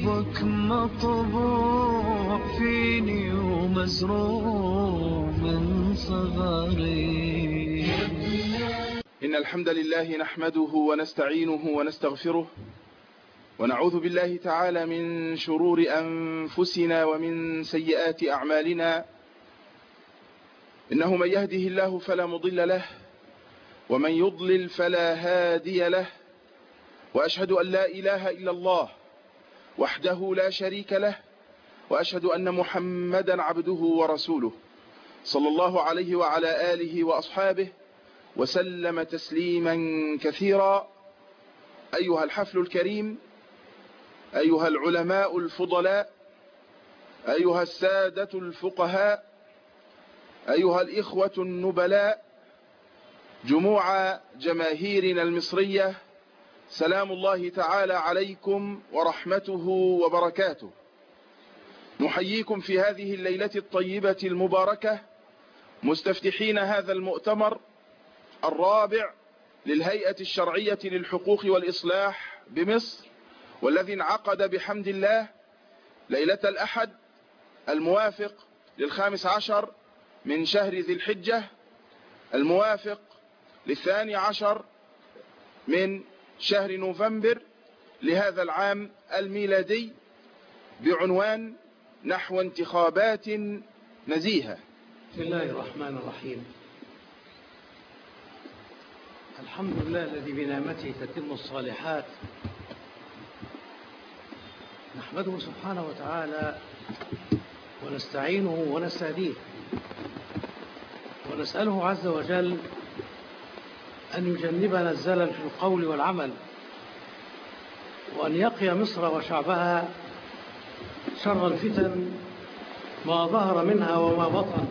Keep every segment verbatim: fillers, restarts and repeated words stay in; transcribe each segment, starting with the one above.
حبك مطبوع فيني ومزروع من صغري. إن الحمد لله نحمده ونستعينه ونستغفره ونعوذ بالله تعالى من شرور أنفسنا ومن سيئات أعمالنا. إنه من يهده الله فلا مضل له ومن يضلل فلا هادي له، وأشهد أن لا إله إلا الله وحده لا شريك له، وأشهد أن محمدا عبده ورسوله صلى الله عليه وعلى آله وأصحابه وسلم تسليما كثيرا. أيها الحفل الكريم، أيها العلماء الفضلاء، أيها السادة الفقهاء، أيها الإخوة النبلاء، جموع جماهيرنا المصرية، سلام الله تعالى عليكم ورحمته وبركاته. نحييكم في هذه الليلة الطيبة المباركة مستفتحين هذا المؤتمر الرابع للهيئة الشرعية للحقوق والإصلاح بمصر، والذي انعقد بحمد الله ليلة الأحد الموافق للخامس عشر من شهر ذي الحجة الموافق للثاني عشر من شهر نوفمبر لهذا العام الميلادي، بعنوان نحو انتخابات نزيهة. بسم الله الرحمن الرحيم. الحمد لله الذي بنعمته تتم الصالحات، نحمده سبحانه وتعالى ونستعينه ونستهديه، ونسأله عز وجل أن يجنبنا الزلل في القول والعمل، وأن يقي مصر وشعبها شر الفتن ما ظهر منها وما بطن،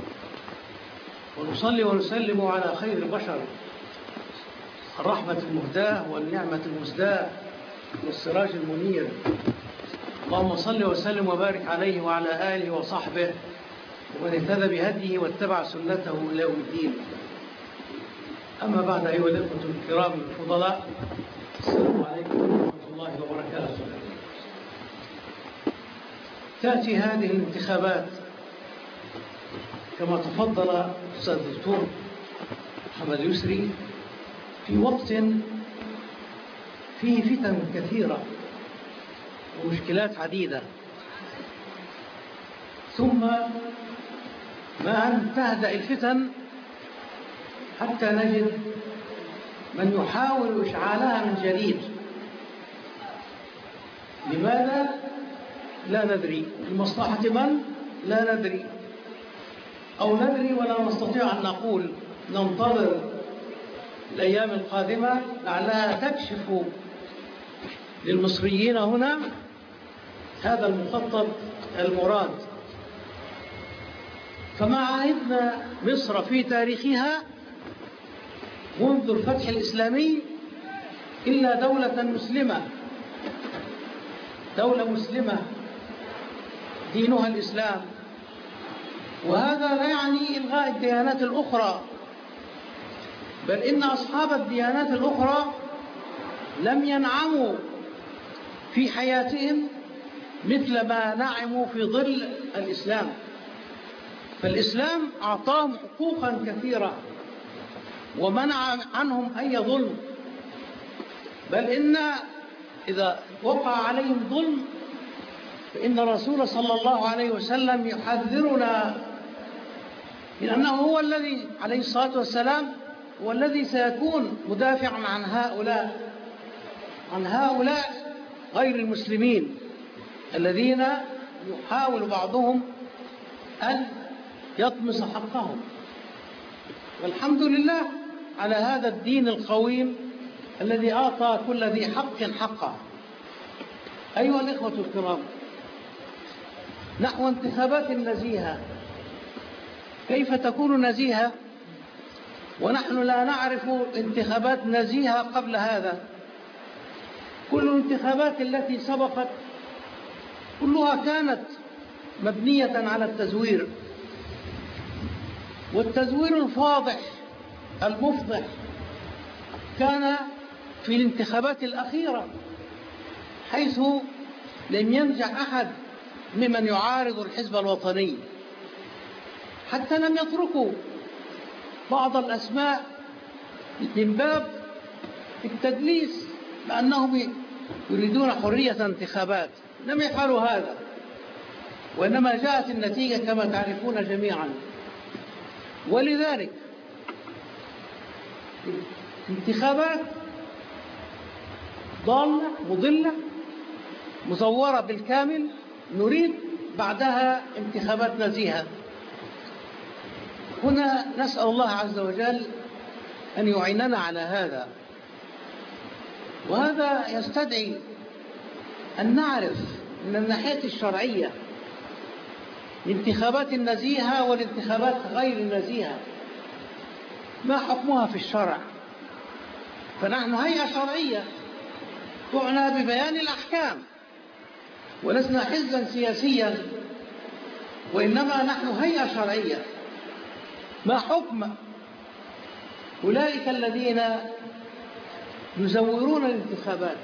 ونصلي ونسلم على خير البشر، الرحمة المهداة والنعمة المزداة والسراج المنير. اللهم صل وسلم وبارك عليه وعلى آله وصحبه ومن اهتدى بهديه واتبع سنته إلى يوم الدين. أما بعد، أيها الإخوة الكرام الفضلاء، السلام عليكم ورحمة الله وبركاته. تأتي هذه الانتخابات كما تفضل الأستاذ الدكتور محمد يسري في وقت فيه فتن كثيرة ومشكلات عديدة، ثم ما أن تهدأ الفتن حتى نجد من يحاول إشعالها من جديد. لماذا؟ لا ندري. لمصلحة من؟ لا ندري، أو ندري ولا نستطيع أن نقول. ننتظر الأيام القادمة لعلها تكشف للمصريين هنا هذا المخطط المراد. فما عهدنا مصر في تاريخها منذ الفتح الإسلامي إلا دولة مسلمة، دولة مسلمة دينها الإسلام، وهذا لا يعني إلغاء الديانات الأخرى، بل إن أصحاب الديانات الأخرى لم ينعموا في حياتهم مثل ما نعموا في ظل الإسلام. فالإسلام أعطاهم حقوقا كثيرة ومنع عنهم أي ظلم، بل إن إذا وقع عليهم ظلم فإن الرسول صلى الله عليه وسلم يحذرنا من أنه هو الذي عليه الصلاة والسلام هو الذي سيكون مدافعا عن هؤلاء عن هؤلاء غير المسلمين الذين يحاول بعضهم أن يطمس حقهم. والحمد لله على هذا الدين القويم الذي أعطى كل ذي حق حقه. أيها الإخوة الكرام، نحو انتخابات نزيهة. كيف تكون نزيهة ونحن لا نعرف انتخابات نزيهة قبل هذا؟ كل الانتخابات التي سبقت كلها كانت مبنية على التزوير، والتزوير الفاضح المفضح كان في الانتخابات الأخيرة، حيث لم ينجح أحد ممن يعارض الحزب الوطني، حتى لم يتركوا بعض الأسماء من باب التدليس بأنهم يريدون حرية انتخابات. لم يفعلوا هذا، وإنما جاءت النتيجة كما تعرفون جميعا. ولذلك انتخابات ضالة مضلة مزورة بالكامل، نريد بعدها انتخابات نزيهة. هنا نسأل الله عز وجل أن يعيننا على هذا، وهذا يستدعي أن نعرف من الناحية الشرعية الانتخابات النزيهة والانتخابات غير النزيهة ما حكمها في الشرع. فنحن هيئة شرعية تعنى ببيان الأحكام، ولسنا حزبا سياسيا، وإنما نحن هيئة شرعية. ما حكم أولئك الذين يزورون الانتخابات؟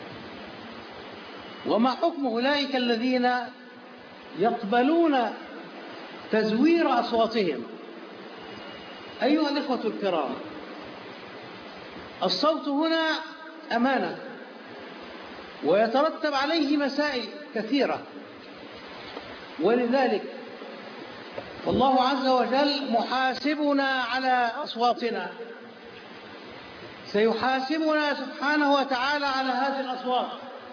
وما حكم أولئك الذين يقبلون تزوير أصواتهم؟ أيها الإخوة الكرام، الصوت هنا أمانة، ويترتب عليه مسائل كثيرة، ولذلك والله عز وجل محاسبنا على أصواتنا، سيحاسبنا سبحانه وتعالى على هذه الأصوات.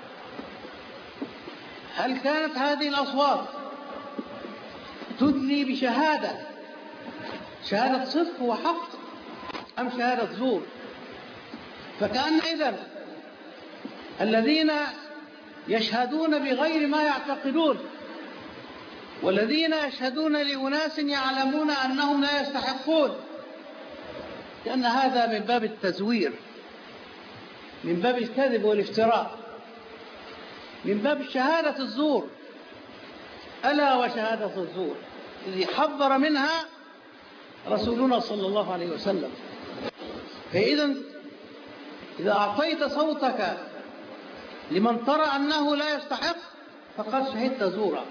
هل كانت هذه الأصوات تدلي بشهادة شهادة صدق وحق أم شهادة زور؟ فكأن إذن الذين يشهدون بغير ما يعتقدون والذين يشهدون لأناس يعلمون أنهم لا يستحقون، لأن هذا من باب التزوير، من باب الكذب والافتراء، من باب شهادة الزور. ألا وشهادة الزور الذي حذر منها رسولنا صلى الله عليه وسلم. فإذا إذا أعطيت صوتك لمن ترى أنه لا يستحق فقد شهدت زورا.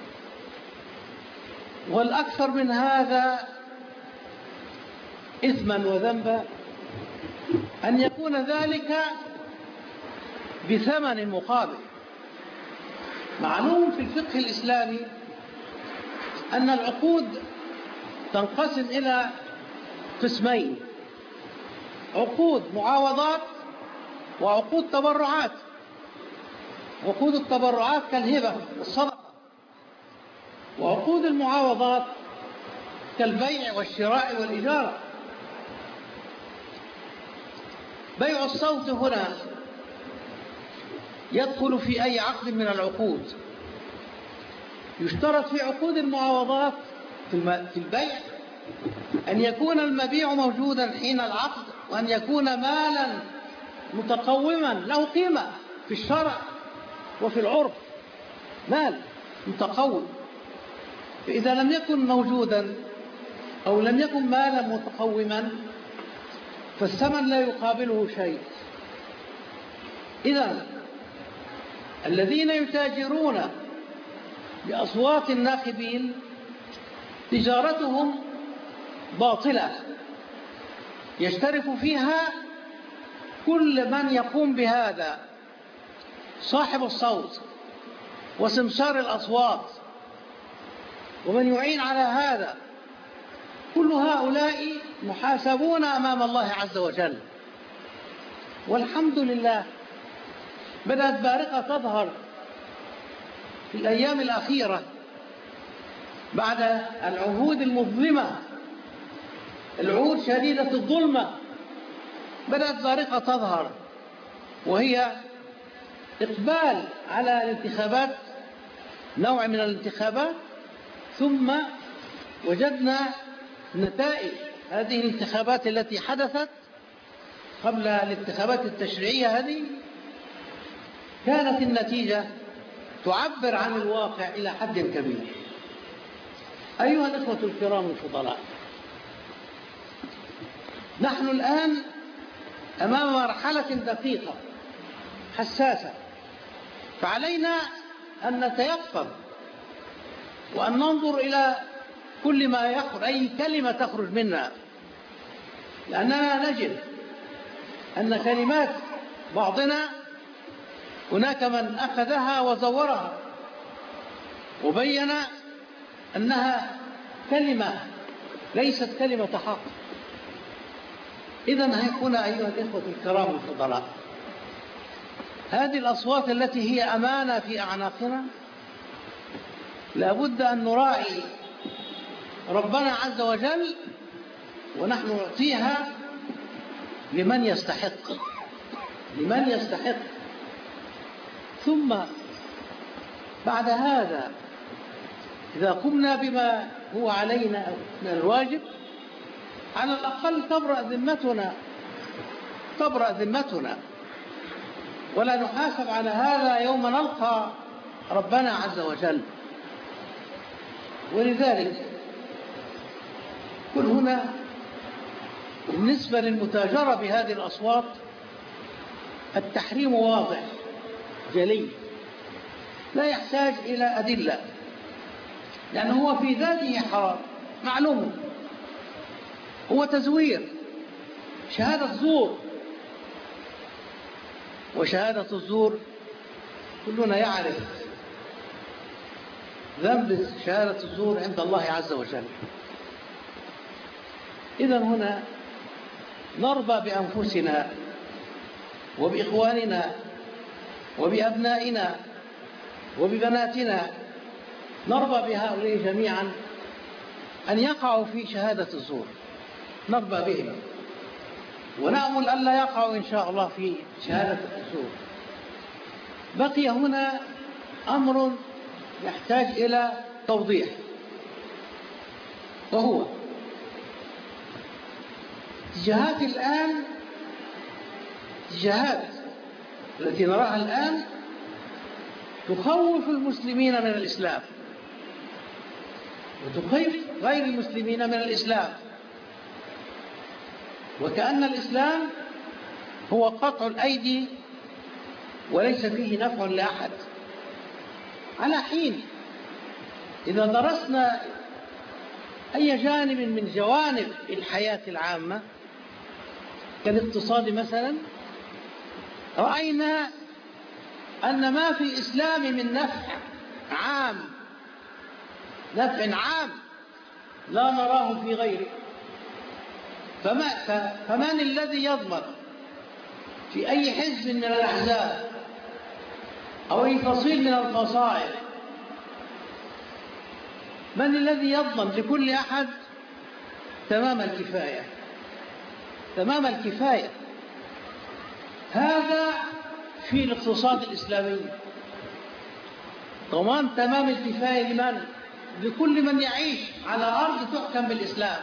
والأكثر من هذا إثما وذنبا أن يكون ذلك بثمن مقابل. معلوم في الفقه الإسلامي أن العقود تنقسم إلى قسمين: عقود معاوضات وعقود تبرعات. عقود التبرعات كالهبة والصدقة، وعقود المعاوضات كالبيع والشراء والإجارة. بيع الصوت هنا يدخل في أي عقد من العقود. يشترط في عقود المعاوضات في البيع أن يكون المبيع موجودا حين العقد، وأن يكون مالا متقوما له قيمة في الشرع وفي العرف، مال متقوم. فإذا لم يكن موجودا أو لم يكن مالا متقوما فالثمن لا يقابله شيء. إذن الذين يتاجرون بأصوات الناخبين تجارتهم باطلة، يشترك فيها كل من يقوم بهذا: صاحب الصوت وسمسار الأصوات ومن يعين على هذا. كل هؤلاء محاسبون أمام الله عز وجل. والحمد لله بدأت بارقة تظهر في الأيام الأخيرة بعد العهود المظلمة، العهود شديدة الظلمة. بدأت بارقة تظهر، وهي إقبال على الانتخابات، نوع من الانتخابات. ثم وجدنا نتائج هذه الانتخابات التي حدثت قبل الانتخابات التشريعية هذه، كانت النتيجة تعبر عن الواقع إلى حد كبير. أيها الإخوة الكرام الفضلاء، نحن الآن أمام مرحلة دقيقة حساسة، فعلينا أن نتيقظ وأن ننظر إلى كل ما يخرج، أي كلمة تخرج منا، لأننا نجد أن كلمات بعضنا هناك من أخذها وزورها وبين أنها كلمة ليست كلمة حق. إذن هنا أيها الإخوة الكرام الفضلاء، هذه الأصوات التي هي أمانة في أعناقنا لابد أن نراعي ربنا عز وجل ونحن نعطيها لمن يستحق، لمن يستحق. ثم بعد هذا إذا قمنا بما هو علينا من الواجب على الأقل تبرأ ذمتنا، تبرأ ذمتنا، ولا نحاسب على هذا يوم نلقى ربنا عز وجل. ولذلك كل هنا بالنسبة للمتاجرة بهذه الأصوات التحريم واضح جلي لا يحتاج إلى أدلة، لأنه هو في ذاته حرام معلوم، هو تزوير، شهادة زور، وشهادة الزور كلنا يعرف ذنب شهادة الزور عند الله عز وجل. إذن هنا نرضى بأنفسنا وبإخواننا وبأبنائنا وببناتنا، نرضى بهؤلاء جميعا أن يقعوا في شهادة الزور، نرضى بهم ونأمل أن لا يقعوا إن شاء الله في شهادة الزور. بقي هنا أمر يحتاج إلى توضيح، وهو اتجاهات الآن، اتجاهات التي نراها الآن تخوف المسلمين من الإسلام وتخيف غير المسلمين من الإسلام، وكأن الإسلام هو قطع الأيدي وليس فيه نفع لأحد. على حين إذا درسنا أي جانب من جوانب الحياة العامة كالاقتصاد مثلا، رأينا أن ما في الإسلام من نفع عام، نفع عام لا نراه في غيره. فما فمن الذي يضمن في أي حزب من الأحزاب أو أي فصيل من الفصائل، من الذي يضمن لكل أحد تمام الكفاية؟ تمام الكفاية هذا في الاقتصاد الإسلامي، ضمان تمام الكفاية لمن؟ لكل من يعيش على أرض تحكم بالإسلام.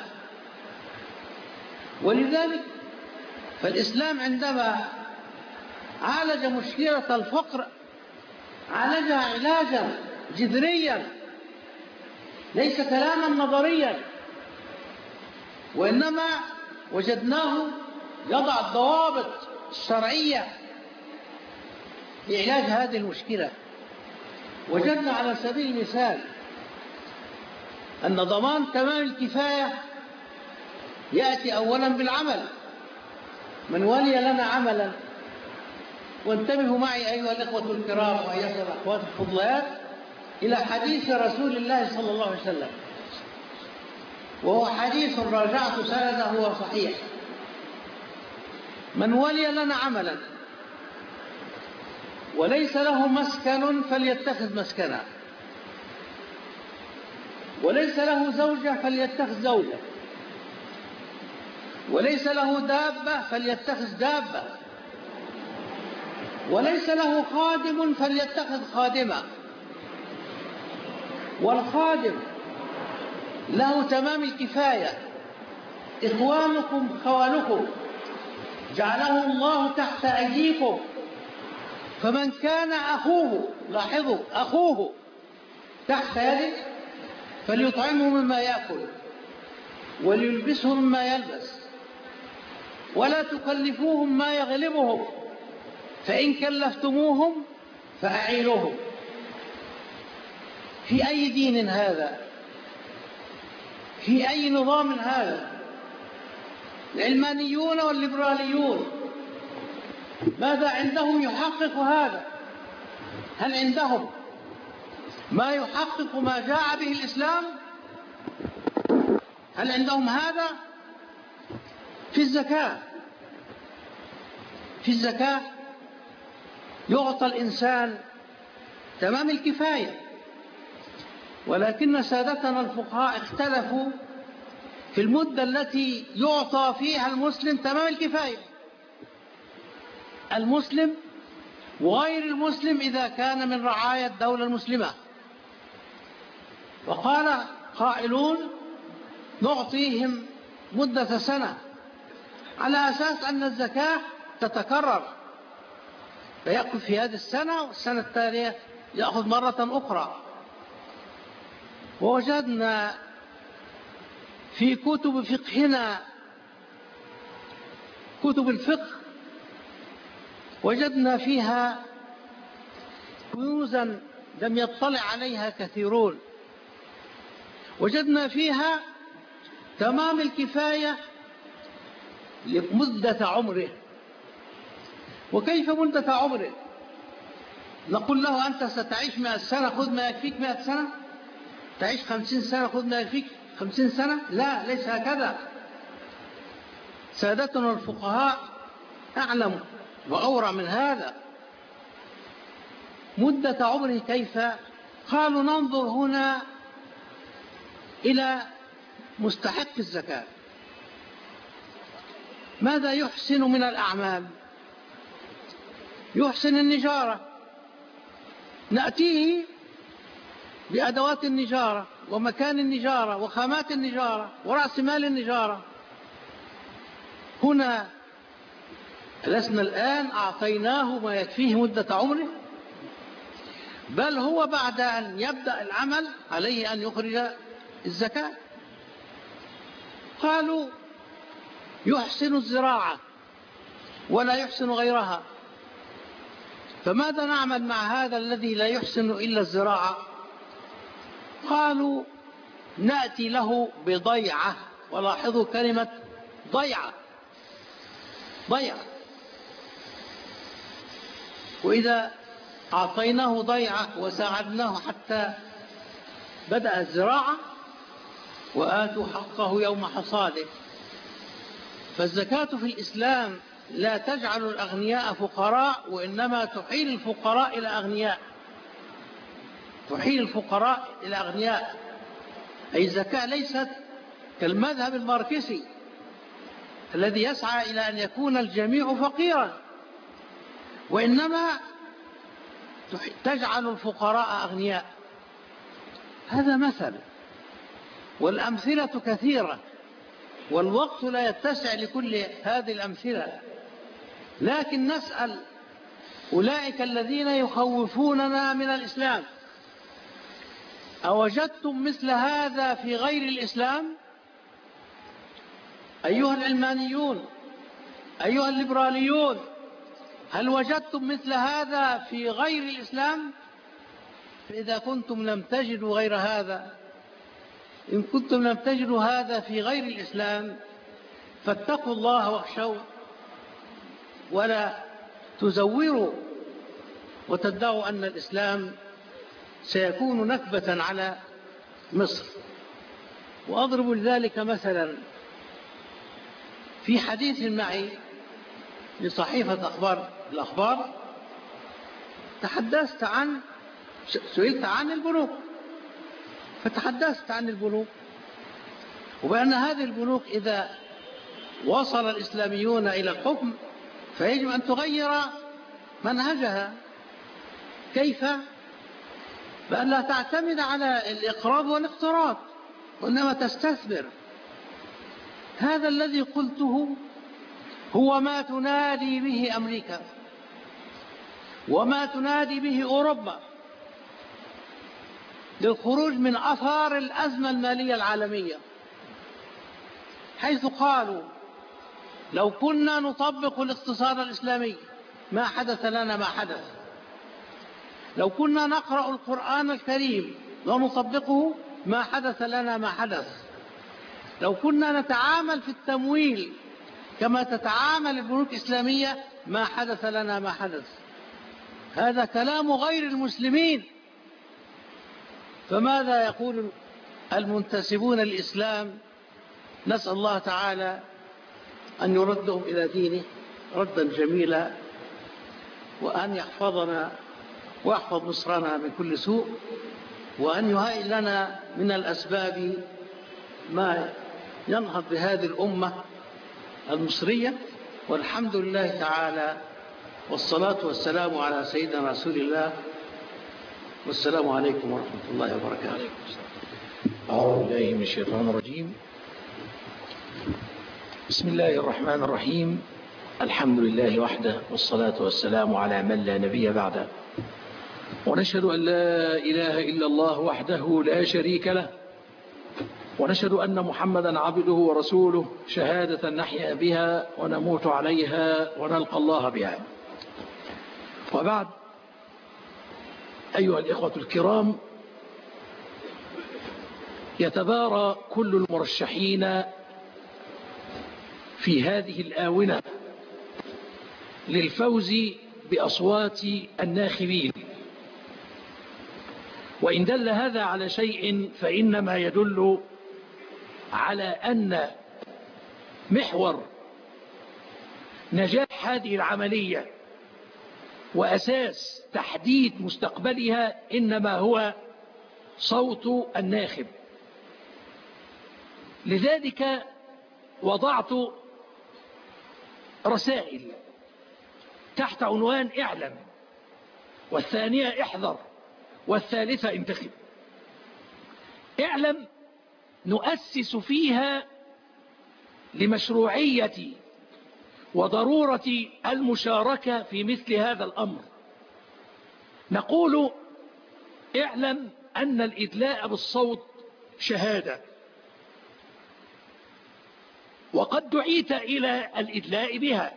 ولذلك فالإسلام عندما عالج مشكلة الفقر عالجها علاجا جذريا، ليس كلاما نظريا، وإنما وجدناه يضع الضوابط الشرعية لعلاج هذه المشكلة. وجدنا على سبيل المثال أن ضمان تمام الكفاية يأتي أولا بالعمل. من ولي لنا عملا، وانتبهوا معي أيها الإخوة الكرام وأيها الأخوات الفضليات إلى حديث رسول الله صلى الله عليه وسلم، وهو حديث راجعت سنده هو صحيح. من ولي لنا عملا وليس له مسكن فليتخذ مسكنا، وليس له زوجة فليتخذ زوجة، وليس له دابة فليتخذ دابة، وليس له خادم فليتخذ خادمة. والخادم له تمام الكفاية، إخوانكم خوانكم جعله الله تحت أيديكم، فمن كان أخوه، لاحظوا أخوه تحت يده فليطعمه مما يأكل وليلبسه مما يلبس، ولا تكلفوهم ما يغلبهم، فإن كلفتموهم فأعينوهم. في أي دين هذا؟ في أي نظام هذا؟ العلمانيون والليبراليون ماذا عندهم يحقق هذا؟ هل عندهم ما يحقق ما جاء به الإسلام؟ هل عندهم هذا؟ في الزكاة في الزكاة يعطى الإنسان تمام الكفاية، ولكن سادتنا الفقهاء اختلفوا في المدة التي يعطى فيها المسلم تمام الكفاية، المسلم وغير المسلم إذا كان من رعايا الدولة المسلمة. وقال قائلون نعطيهم مدة سنة على أساس أن الزكاة تتكرر، فيأخذ في هذه السنة والسنة التالية يأخذ مرة أخرى. ووجدنا في كتب فقهنا، كتب الفقه، وجدنا فيها كنوزا لم يطلع عليها كثيرون. وجدنا فيها تمام الكفاية لمدة عمره. وكيف مدة عمره؟ نقول له أنت ستعيش مئة سنة خذ ما يكفيك مئة سنة، تعيش خمسين سنة خذ ما يكفيك خمسين سنة. لا، ليس هكذا. سادتنا الفقهاء أعلم وأورع من هذا. مدة عمره كيف؟ قالوا ننظر هنا إلى مستحق الزكاة، ماذا يحسن من الأعمال؟ يحسن النجارة، نأتيه بأدوات النجارة ومكان النجارة وخامات النجارة ورأس مال النجارة. هنا لسنا الآن أعطيناه ما يكفيه مدة عمره، بل هو بعد أن يبدأ العمل عليه أن يخرج الزكاة. قالوا يحسن الزراعة ولا يحسن غيرها، فماذا نعمل مع هذا الذي لا يحسن إلا الزراعة؟ قالوا نأتي له بضيعة. ولاحظوا كلمة ضيعة، ضيعة. وإذا أعطيناه ضيعة وساعدناه حتى بدأ الزراعة وآتوا حقه يوم حصاده. فالزكاة في الإسلام لا تجعل الأغنياء فقراء، وإنما تحيل الفقراء إلى أغنياء، تحيل الفقراء إلى أغنياء. أي الزكاة ليست كالمذهب الماركسي الذي يسعى إلى أن يكون الجميع فقيرا، وإنما تجعل الفقراء أغنياء. هذا مثل، والأمثلة كثيرة، والوقت لا يتسع لكل هذه الأمثلة. لكن نسأل أولئك الذين يخوفوننا من الإسلام: أوجدتم مثل هذا في غير الإسلام؟ أيها العلمانيون، أيها الليبراليون، هل وجدتم مثل هذا في غير الإسلام؟ فإذا كنتم لم تجدوا غير هذا، إن كنتم لم تجدوا هذا في غير الإسلام، فاتقوا الله واخشوه، ولا تزوروا وتدعوا أن الإسلام سيكون نكبة على مصر. وأضرب لذلك مثلا في حديث معي لصحيفة أخبار الأخبار، تحدثت عن سئلت عن البنوك، فتحدثت عن البنوك، وبأن هذه البنوك إذا وصل الإسلاميون إلى الحكم فيجب أن تغير منهجها. كيف؟ بأن لا تعتمد على الإقراض والاقتراض، وإنما تستثمر. هذا الذي قلته هو ما تنادي به أمريكا وما تنادي به أوروبا للخروج من أثار الأزمة المالية العالمية، حيث قالوا لو كنا نطبق الاقتصاد الإسلامي ما حدث لنا ما حدث، لو كنا نقرأ القرآن الكريم لو نطبقه ما حدث لنا ما حدث. لو كنا نتعامل في التمويل كما تتعامل البنوك الإسلامية ما حدث لنا ما حدث. هذا كلام غير المسلمين. فماذا يقول المنتسبون للإسلام؟ نسأل الله تعالى أن يردهم إلى دينه ردا جميلا، وأن يحفظنا ويحفظ مصرنا من كل سوء، وأن يهيئ لنا من الأسباب ما ينهض بهذه الأمة المصرية. والحمد لله تعالى، والصلاة والسلام على سيدنا رسول الله، والسلام عليكم ورحمة الله وبركاته. أعوذ بالله من الشيطان الرجيم. بسم الله الرحمن الرحيم. الحمد لله وحده، والصلاة والسلام على من لا نبي بعده، ونشهد أن لا إله إلا الله وحده لا شريك له، ونشهد أن محمدا عبده ورسوله، شهادة نحيا بها ونموت عليها ونلقى الله بها. وبعد، أيها الإخوة الكرام، يتبارى كل المرشحين في هذه الآونة للفوز بأصوات الناخبين، وإن دل هذا على شيء فإنما يدل على أن محور نجاح هذه العملية وأساس تحديد مستقبلها إنما هو صوت الناخب. لذلك وضعت رسائل تحت عنوان اعلم، والثانية احذر، والثالثة انتخب. اعلم نؤسس فيها لمشروعية وضرورة المشاركة في مثل هذا الأمر. نقول اعلم أن الإدلاء بالصوت شهادة، وقد دعيت إلى الإدلاء بها،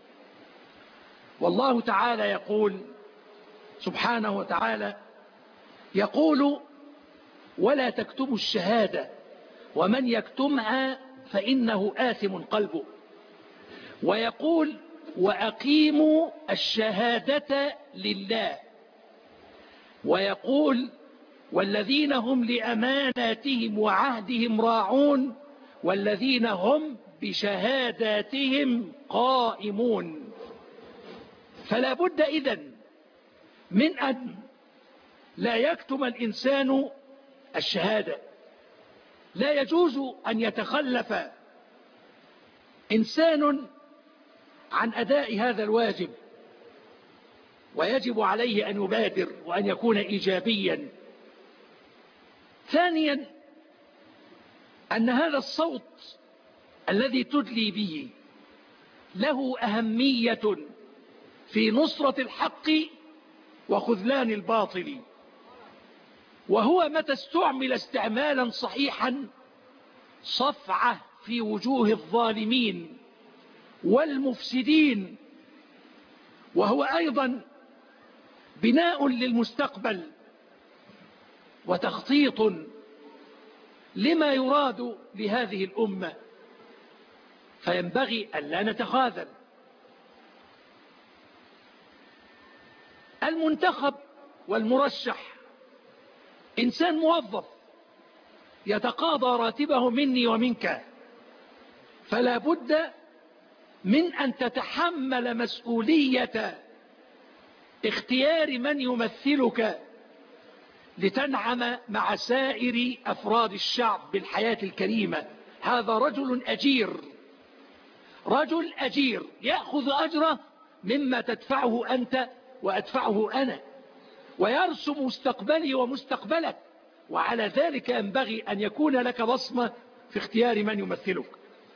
والله تعالى يقول سبحانه وتعالى، يقول ولا تكتموا الشهادة ومن يكتمها فإنه آثم قلبه، ويقول وأقيموا الشهادة لله، ويقول والذين هم لأماناتهم وعهدهم راعون والذين هم بشهاداتهم قائمون. فلا بد إذن من أن لا يكتم الإنسان الشهادة. لا يجوز أن يتخلف إنسان عن أداء هذا الواجب، ويجب عليه أن يبادر وأن يكون إيجابيا. ثانيا، أن هذا الصوت الذي تدلي به له أهمية في نصرة الحق وخذلان الباطل، وهو متى استعمل استعمالا صحيحا صفعة في وجوه الظالمين والمفسدين، وهو أيضا بناء للمستقبل وتخطيط لما يراد لهذه الأمة. فينبغي أن لا نتخاذل. المنتخب والمرشح إنسان موظف يتقاضى راتبه مني ومنك، فلا بد من أن تتحمل مسؤولية اختيار من يمثلك لتنعم مع سائر أفراد الشعب بالحياة الكريمة. هذا رجل أجير، رجل أجير يأخذ أجره مما تدفعه أنت وأدفعه أنا، ويرسم مستقبلي ومستقبلك، وعلى ذلك ينبغي أن يكون لك بصمة في اختيار من يمثلك.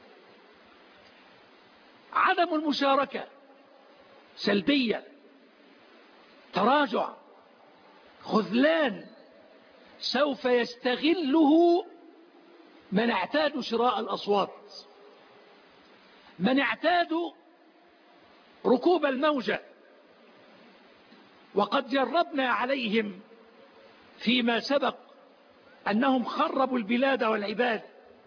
عدم المشاركة سلبية، تراجع، خذلان، سوف يستغله من اعتادوا شراء الأصوات، من اعتادوا ركوب الموجة. وقد جربنا عليهم فيما سبق أنهم خربوا البلاد والعباد،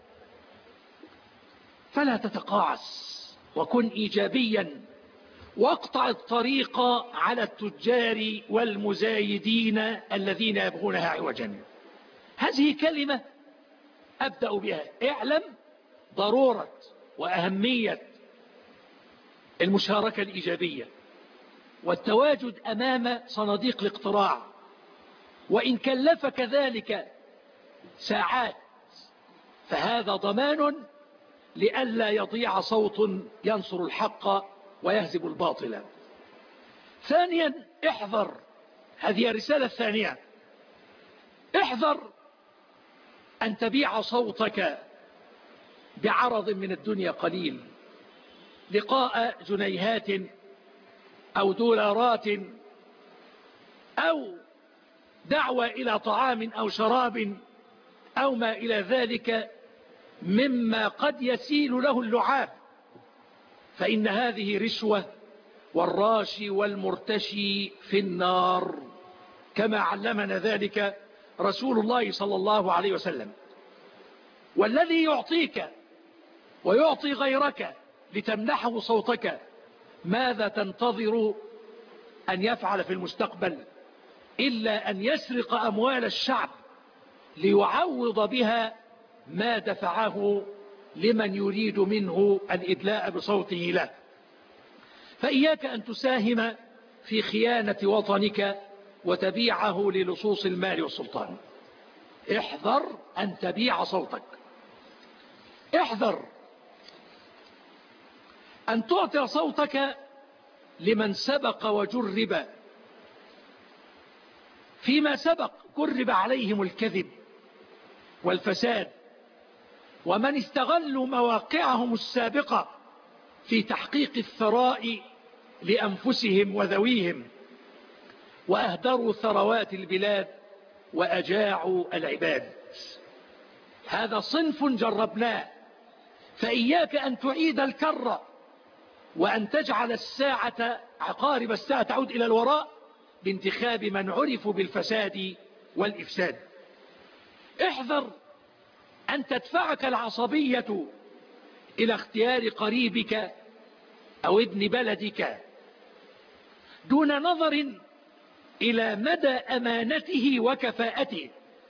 فلا تتقاعس وكن إيجابيا، واقطع الطريق على التجار والمزايدين الذين يبغونها عوجا. هذه كلمة أبدأ بها. اعلم ضرورة وأهمية المشاركة الإيجابية والتواجد أمام صناديق الاقتراع، وإن كلفك ذلك ساعات فهذا ضمان لئلا يضيع صوت ينصر الحق ويهزم الباطل. ثانيا، احذر، هذه الرسالة الثانية، احذر أن تبيع صوتك بعرض من الدنيا قليل، لقاء جنيهات أو دولارات أو دعوة إلى طعام أو شراب أو ما إلى ذلك مما قد يسيل له اللعاب، فإن هذه رشوة، والراشي والمرتشي في النار، كما علمنا ذلك رسول الله صلى الله عليه وسلم. والذي يعطيك ويعطي غيرك لتمنحه صوتك، ماذا تنتظر أن يفعل في المستقبل إلا أن يسرق أموال الشعب ليعوض بها ما دفعه لمن يريد منه الإدلاء بصوته له. فإياك أن تساهم في خيانة وطنك وتبيعه للصوص المال والسلطان. احذر أن تبيع صوتك. احذر أن تعطي صوتك لمن سبق وجرب. فيما سبق جرب عليهم الكذب والفساد، ومن استغلوا مواقعهم السابقة في تحقيق الثراء لأنفسهم وذويهم، وأهدروا ثروات البلاد وأجاعوا العباد. هذا صنف جربناه، فإياك أن تعيد الكرة وأن تجعل الساعة عقارب الساعة تعود إلى الوراء بانتخاب من عرفوا بالفساد والإفساد. احذر أن تدفعك العصبية إلى اختيار قريبك أو ابن بلدك دون نظر إلى مدى أمانته وكفاءته.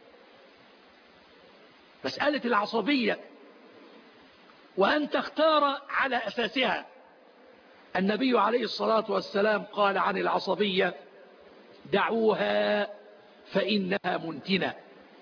مسألة العصبية وأن تختار على أساسها. النبي عليه الصلاة والسلام قال عن العصبية: دعوها فإنها منتنة.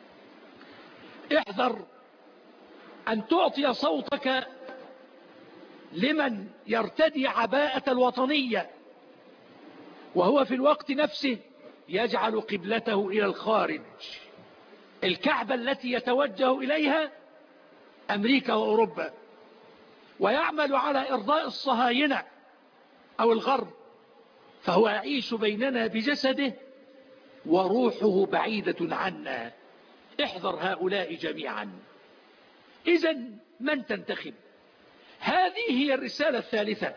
احذر أن تعطي صوتك لمن يرتدي عباءة الوطنية وهو في الوقت نفسه يجعل قبلته إلى الخارج، الكعبة التي يتوجه إليها أمريكا وأوروبا، ويعمل على إرضاء الصهاينة أو الغرب، فهو يعيش بيننا بجسده وروحه بعيدة عنا. احذر هؤلاء جميعا. إذن من تنتخب؟ هذه هي الرسالة الثالثة.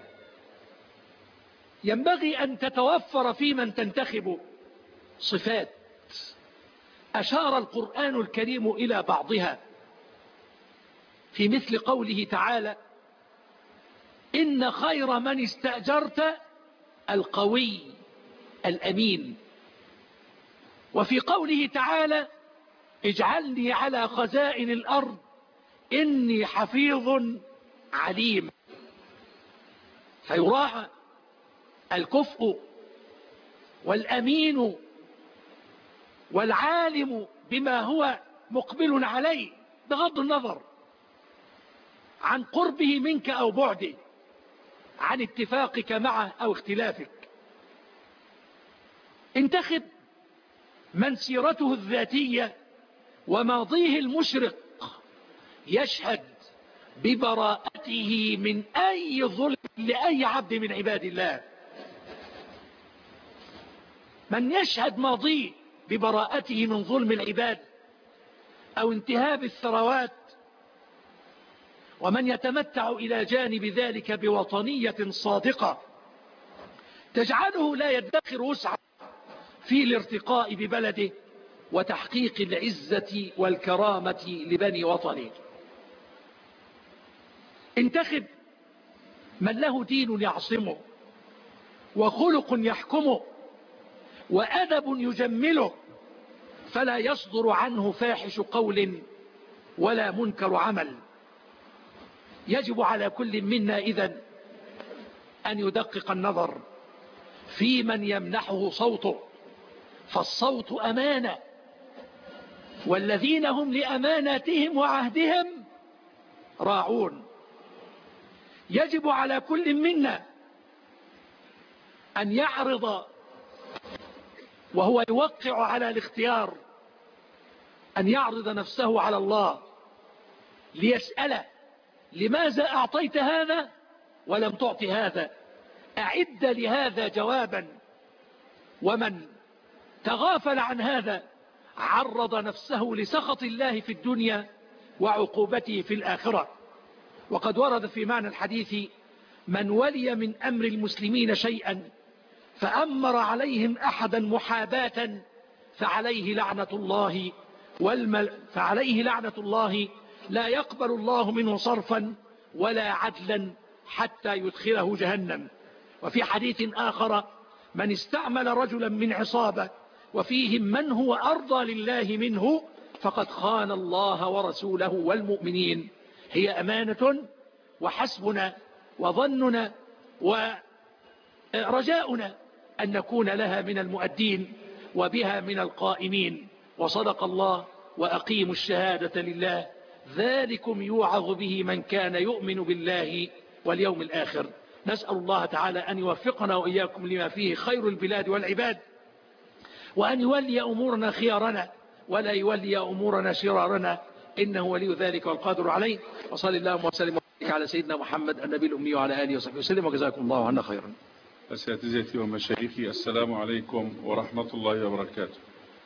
ينبغي أن تتوفر في من تنتخب صفات أشار القرآن الكريم إلى بعضها في مثل قوله تعالى: إن خير من استأجرت القوي الأمين. وفي قوله تعالى: اجعلني على خزائن الأرض إني حفيظ عليم. فيراعى الكفء والأمين والعالم بما هو مقبل عليه بغض النظر عن قربه منك أو بعده، عن اتفاقك معه أو اختلافك. انتخب من سيرته الذاتية وماضيه المشرق يشهد ببراءته من أي ظلم لأي عبد من عباد الله. من يشهد ماضيه ببراءته من ظلم العباد أو انتهاب الثروات، ومن يتمتع إلى جانب ذلك بوطنية صادقة تجعله لا يدخر وسعه في الارتقاء ببلده وتحقيق العزة والكرامة لبني وطنه. انتخب من له دين يعصمه، وخلق يحكمه، وأدب يجمله، فلا يصدر عنه فاحش قول ولا منكر عمل. يجب على كل منا إذن أن يدقق النظر في من يمنحه صوته، فالصوت أمانة، والذين هم لأماناتهم وعهدهم راعون. يجب على كل منا أن يعرض وهو يوقع على الاختيار، أن يعرض نفسه على الله ليسأله: لماذا أعطيت هذا ولم تعط هذا؟ أعد لهذا جوابا. ومن تغافل عن هذا عرض نفسه لسخط الله في الدنيا وعقوبته في الآخرة. وقد ورد في معنى الحديث: من ولي من أمر المسلمين شيئا فأمر عليهم أحدا محاباة فعليه لعنة الله والمل فعليه لعنة الله لا يقبل الله منه صرفا ولا عدلا حتى يدخله جهنم. وفي حديث آخر: من استعمل رجلا من عصابة وفيهم من هو أرضى لله منه فقد خان الله ورسوله والمؤمنين. هي أمانة، وحسبنا وظننا ورجاؤنا أن نكون لها من المؤدين وبها من القائمين. وصدق الله: وأقيموا الشهادة لله ذلكم يوعظ به من كان يؤمن بالله واليوم الآخر. نسأل الله تعالى أن يوفقنا وإياكم لما فيه خير البلاد والعباد، وأن يولي أمورنا خيارنا ولا يولي أمورنا شرارنا، إنه ولي ذلك والقادر عليه. وصلى الله وسلم على سيدنا محمد النبي الأمي وعلى آله وصحبه وسلم، وجزاكم الله عنا خيرا. أساتذتي ومشايخي، السلام عليكم ورحمة الله وبركاته.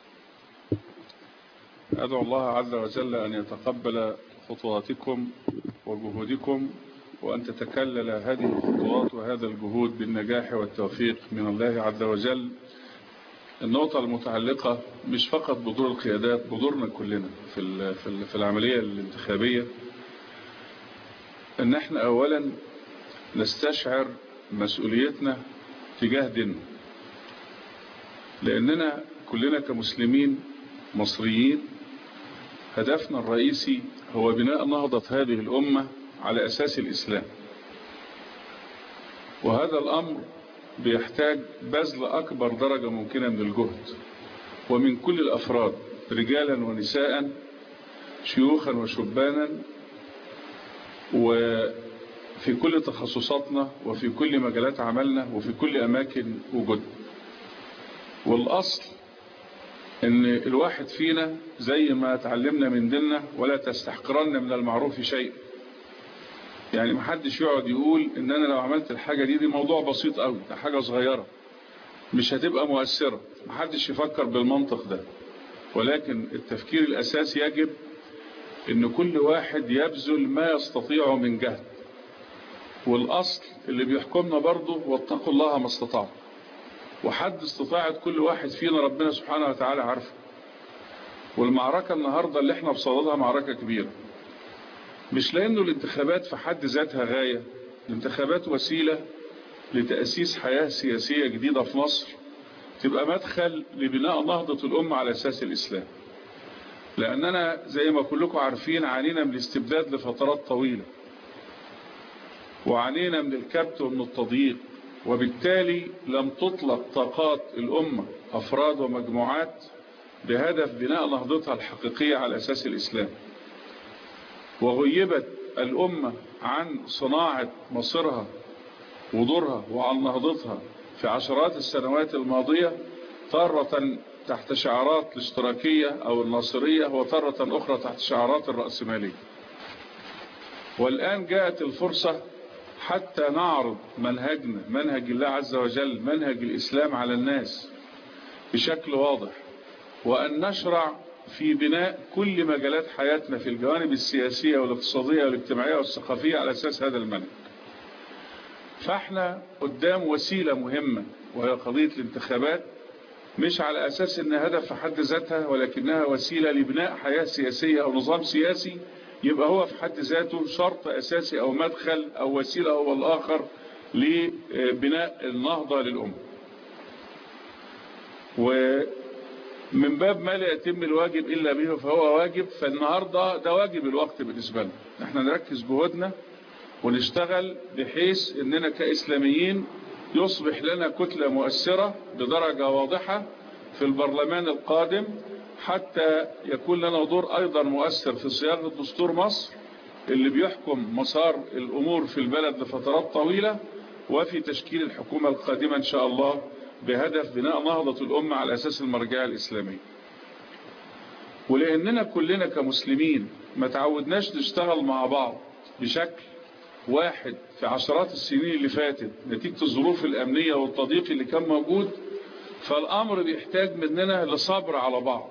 أدعو الله عز وجل أن يتقبل خطواتكم وجهودكم، وأن تتكلل هذه الخطوات وهذا الجهود بالنجاح والتوفيق من الله عز وجل. النقطة المتعلقة مش فقط بدور القيادات، بدورنا كلنا في في العملية الانتخابية، ان احنا اولا نستشعر مسؤوليتنا تجاه ديننا، لاننا كلنا كمسلمين مصريين هدفنا الرئيسي هو بناء نهضة هذه الأمة على أساس الإسلام. وهذا الأمر بيحتاج بذل أكبر درجة ممكنة من الجهد، ومن كل الأفراد، رجالا ونساء، شيوخا وشبانا، وفي كل تخصصاتنا وفي كل مجالات عملنا وفي كل أماكن وجودنا. والأصل ان الواحد فينا زي ما تعلمنا من ديننا: ولا تستحقرن من المعروف شيء. يعني محدش يقعد يقول ان انا لو عملت الحاجة دي دي موضوع بسيط قوي، ده حاجة صغيرة مش هتبقى مؤثرة. محدش يفكر بالمنطق ده، ولكن التفكير الاساسي يجب ان كل واحد يبذل ما يستطيعه من جهد. والاصل اللي بيحكمنا برضه: واتقوا الله ما استطعتم. وحد استطاعت كل واحد فينا ربنا سبحانه وتعالى عارفه. والمعركة النهاردة اللي احنا بصددها معركة كبيرة، مش لأنه الانتخابات في حد ذاتها غاية. الانتخابات وسيلة لتأسيس حياة سياسية جديدة في مصر، تبقى مدخل لبناء نهضة الأمة على أساس الإسلام. لأننا زي ما كلكم عارفين عانينا من الاستبداد لفترات طويلة، وعانينا من الكبت ومن التضييق، وبالتالي لم تطلق طاقات الأمة أفراد ومجموعات بهدف بناء نهضتها الحقيقية على أساس الإسلام. وغيبت الأمة عن صناعة مصيرها ودورها وعن نهضتها في عشرات السنوات الماضية، تارة تحت شعارات الاشتراكية أو الناصرية، وتارة أخرى تحت شعارات الرأسمالية. والآن جاءت الفرصة حتى نعرض منهجنا، منهج الله عز وجل، منهج الإسلام على الناس بشكل واضح، وأن نشرع في بناء كل مجالات حياتنا في الجوانب السياسية والاقتصادية والاجتماعية والثقافية على أساس هذا المنهج. فاحنا قدام وسيلة مهمة، وهي قضية الانتخابات، مش على أساس أنها هدف في حد ذاتها، ولكنها وسيلة لبناء حياة سياسية أو نظام سياسي، يبقى هو في حد ذاته شرط أساسي أو مدخل أو وسيلة أو الآخر لبناء النهضة للأمة. ومن باب ما لا يتم الواجب إلا به فهو واجب. فالنهاردة ده واجب الوقت بالنسبة لنا، احنا نركز جهودنا ونشتغل بحيث أننا كإسلاميين يصبح لنا كتلة مؤثرة بدرجة واضحة في البرلمان القادم، حتى يكون لنا دور أيضا مؤثر في صياغة دستور مصر اللي بيحكم مسار الأمور في البلد لفترات طويلة، وفي تشكيل الحكومة القادمة إن شاء الله بهدف بناء نهضة الأمة على أساس المرجعية الإسلامية. ولأننا كلنا كمسلمين ما تعودناش نشتغل مع بعض بشكل واحد في عشرات السنين اللي فاتت نتيجة الظروف الأمنية والتضييق اللي كان موجود، فالأمر بيحتاج مننا لصبر على بعض،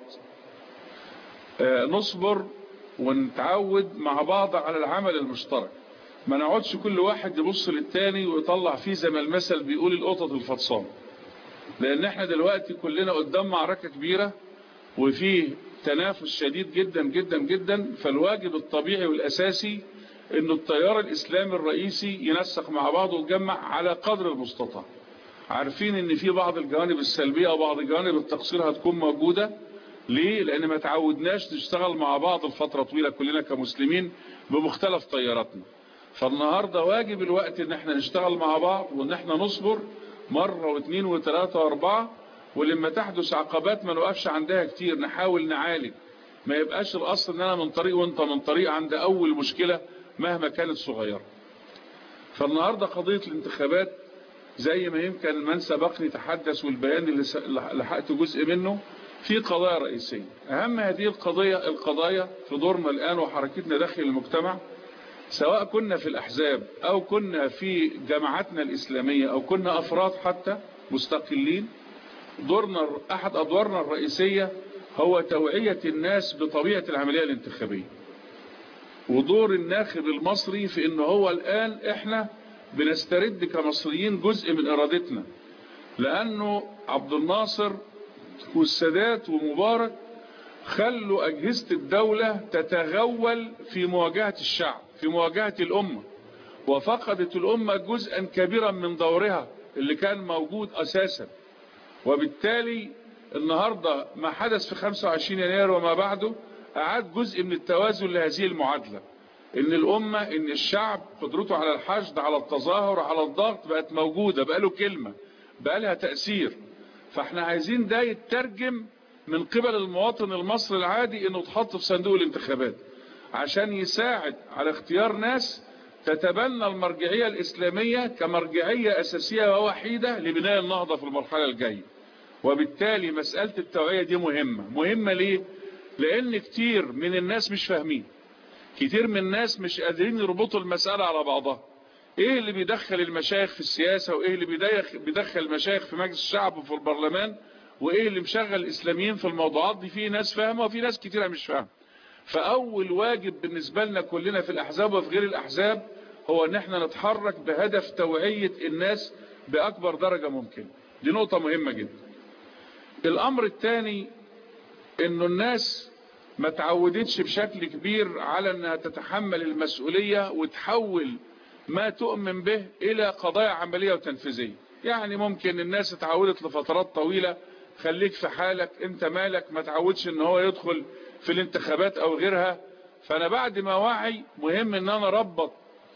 آه نصبر ونتعود مع بعض على العمل المشترك، ما نقعدش كل واحد يبص للتاني ويطلع فيه زي ما المثل بيقول القطط الفطسان. لأن احنا دلوقتي كلنا قدام معركة كبيرة وفيه تنافس شديد جدا جدا جدا، فالواجب الطبيعي والأساسي انه التيار الاسلامي الرئيسي ينسق مع بعضه ويتجمع على قدر المستطاع، عارفين ان في بعض الجوانب السلبية او بعض الجوانب التقصير هتكون موجودة. ليه؟ لان ما تعودناش نشتغل مع بعض الفترة طويلة كلنا كمسلمين بمختلف تياراتنا. فالنهاردة واجب الوقت ان احنا نشتغل مع بعض وان احنا نصبر مرة واثنين وثلاثة واربعة، ولما تحدث عقبات ما نوقفش عندها كتير، نحاول نعالج، ما يبقاش الاصل ان انا من طريق وانت من طريق عند اول مشكلة مهما كانت صغيرة. فالنهاردة قضية الانتخابات زي ما يمكن من سبقني تحدث والبيان اللي لحقت جزء منه، في قضايا رئيسية. أهم هذه القضايا القضايا في دورنا الآن وحركتنا داخل المجتمع، سواء كنا في الأحزاب أو كنا في جماعتنا الإسلامية أو كنا أفراد حتى مستقلين، دورنا أحد أدوارنا الرئيسية هو توعية الناس بطبيعة العملية الانتخابية، ودور الناخب المصري في انه هو الآن احنا بنسترد كمصريين جزء من ارادتنا، لانه عبد الناصر والسادات ومبارك خلوا اجهزة الدولة تتغول في مواجهة الشعب، في مواجهة الامة، وفقدت الامة جزءا كبيرا من دورها اللي كان موجود اساسا. وبالتالي النهاردة ما حدث في خمسة وعشرين يناير وما بعده أعاد جزء من التوازن لهذه المعادلة، إن الأمة إن الشعب قدرته على الحشد على التظاهر على الضغط بقت موجودة، بقى له كلمة، بقى لها تأثير. فاحنا عايزين ده يترجم من قبل المواطن المصري العادي إنه تحط في صندوق الانتخابات عشان يساعد على اختيار ناس تتبنى المرجعية الإسلامية كمرجعية أساسية ووحيدة لبناء النهضة في المرحلة الجاية. وبالتالي مسألة التوعية دي مهمة. مهمة ليه؟ لأن كتير من الناس مش فاهمين، كتير من الناس مش قادرين يربطوا المسألة على بعضها. ايه اللي بيدخل المشايخ في السياسة، وايه اللي بيدخل المشايخ في مجلس الشعب وفي البرلمان، وايه اللي مشغل الاسلاميين في الموضوعات دي؟ في ناس فاهمة وفي ناس كتيرة مش فاهمة. فاول واجب بالنسبة لنا كلنا في الاحزاب وفي غير الاحزاب هو ان احنا نتحرك بهدف توعية الناس باكبر درجة ممكن. دي نقطة مهمة جدا. الامر الثاني انه الناس ما تعودتش بشكل كبير على انها تتحمل المسؤولية وتحول ما تؤمن به الى قضايا عملية وتنفيذية. يعني ممكن الناس اتعودت لفترات طويلة خليك في حالك، انت مالك، ما تعودش ان هو يدخل في الانتخابات او غيرها. فانا بعد ما وعي مهم ان انا ربط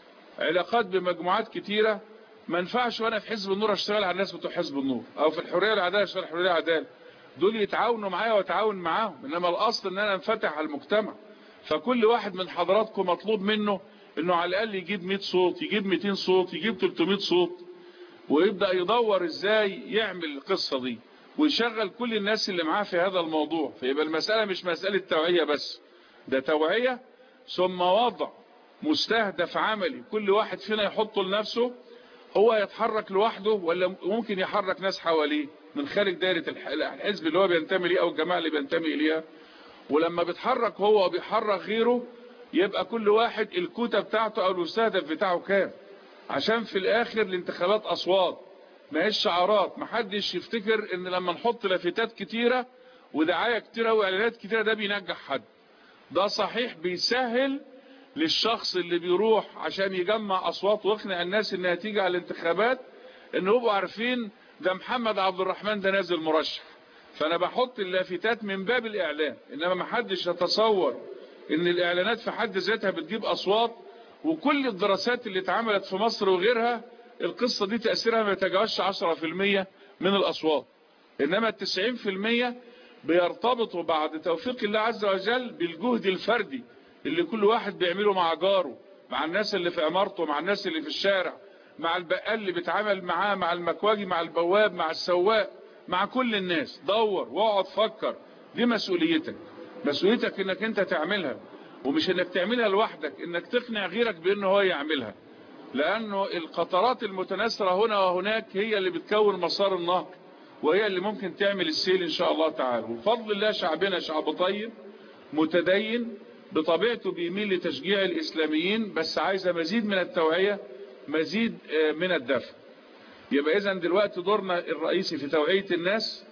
علاقات بمجموعات كتيرة. ما ينفعش وانا في حزب النور اشتغل على الناس بتوع حزب النور، او في الحرية والعدالة اشتغل الحرية والعدالة، دول يتعاونوا معايا واتعاون معاهم. انما الاصل ان انا انفتح على المجتمع. فكل واحد من حضراتكم مطلوب منه انه على الاقل يجيب مئة صوت، يجيب مئتين صوت، يجيب ثلاثمئة صوت، ويبدأ يدور ازاي يعمل القصة دي ويشغل كل الناس اللي معاه في هذا الموضوع. فيبقى المسألة مش مسألة توعية بس، ده توعية ثم وضع مستهدف عملي كل واحد فينا يحطه لنفسه. هو يتحرك لوحده ولا ممكن يحرك ناس حواليه من خارج دائرة الحزب اللي هو بينتمي ليه او الجماعة اللي بينتمي اليها. ولما بيتحرك هو وبيحرك غيره يبقى كل واحد الكوتة بتاعته او المستهدف بتاعه كام، عشان في الاخر الانتخابات اصوات. ما هيش شعارات. محدش يفتكر ان لما نحط لافتات كتيرة ودعاية كتيرة واعلانات كتيرة ده بينجح حد. ده صحيح بيسهل للشخص اللي بيروح عشان يجمع اصوات ويقنع الناس انها تيجي على الانتخابات ان يبقوا عارفين ده محمد عبد الرحمن ده نازل مرشح، فانا بحط اللافتات من باب الاعلان. انما محدش يتصور ان الاعلانات في حد ذاتها بتجيب اصوات. وكل الدراسات اللي اتعملت في مصر وغيرها القصة دي تأثيرها ما يتجاوزش عشرة في المية من الاصوات، انما التسعين في المية بيرتبطوا بعد توفيق الله عز وجل بالجهد الفردي اللي كل واحد بيعمله مع جاره، مع الناس اللي في عمارته، مع الناس اللي في الشارع، مع البقال اللي بيتعامل معاه، مع المكواجي، مع البواب، مع السواق، مع كل الناس. دور واقعد فكر، دي مسؤوليتك. مسؤوليتك انك انت تعملها، ومش انك تعملها لوحدك، انك تقنع غيرك بانه هو يعملها. لانه القطرات المتناثرة هنا وهناك هي اللي بتكون مسار النهر، وهي اللي ممكن تعمل السيل ان شاء الله تعالى. وبفضل الله شعبنا شعب طيب متدين بطبيعته، بيميل لتشجيع الاسلاميين، بس عايزة مزيد من التوعية، مزيد من الدفع. يبقى اذا دلوقتي دورنا الرئيسي في توعية الناس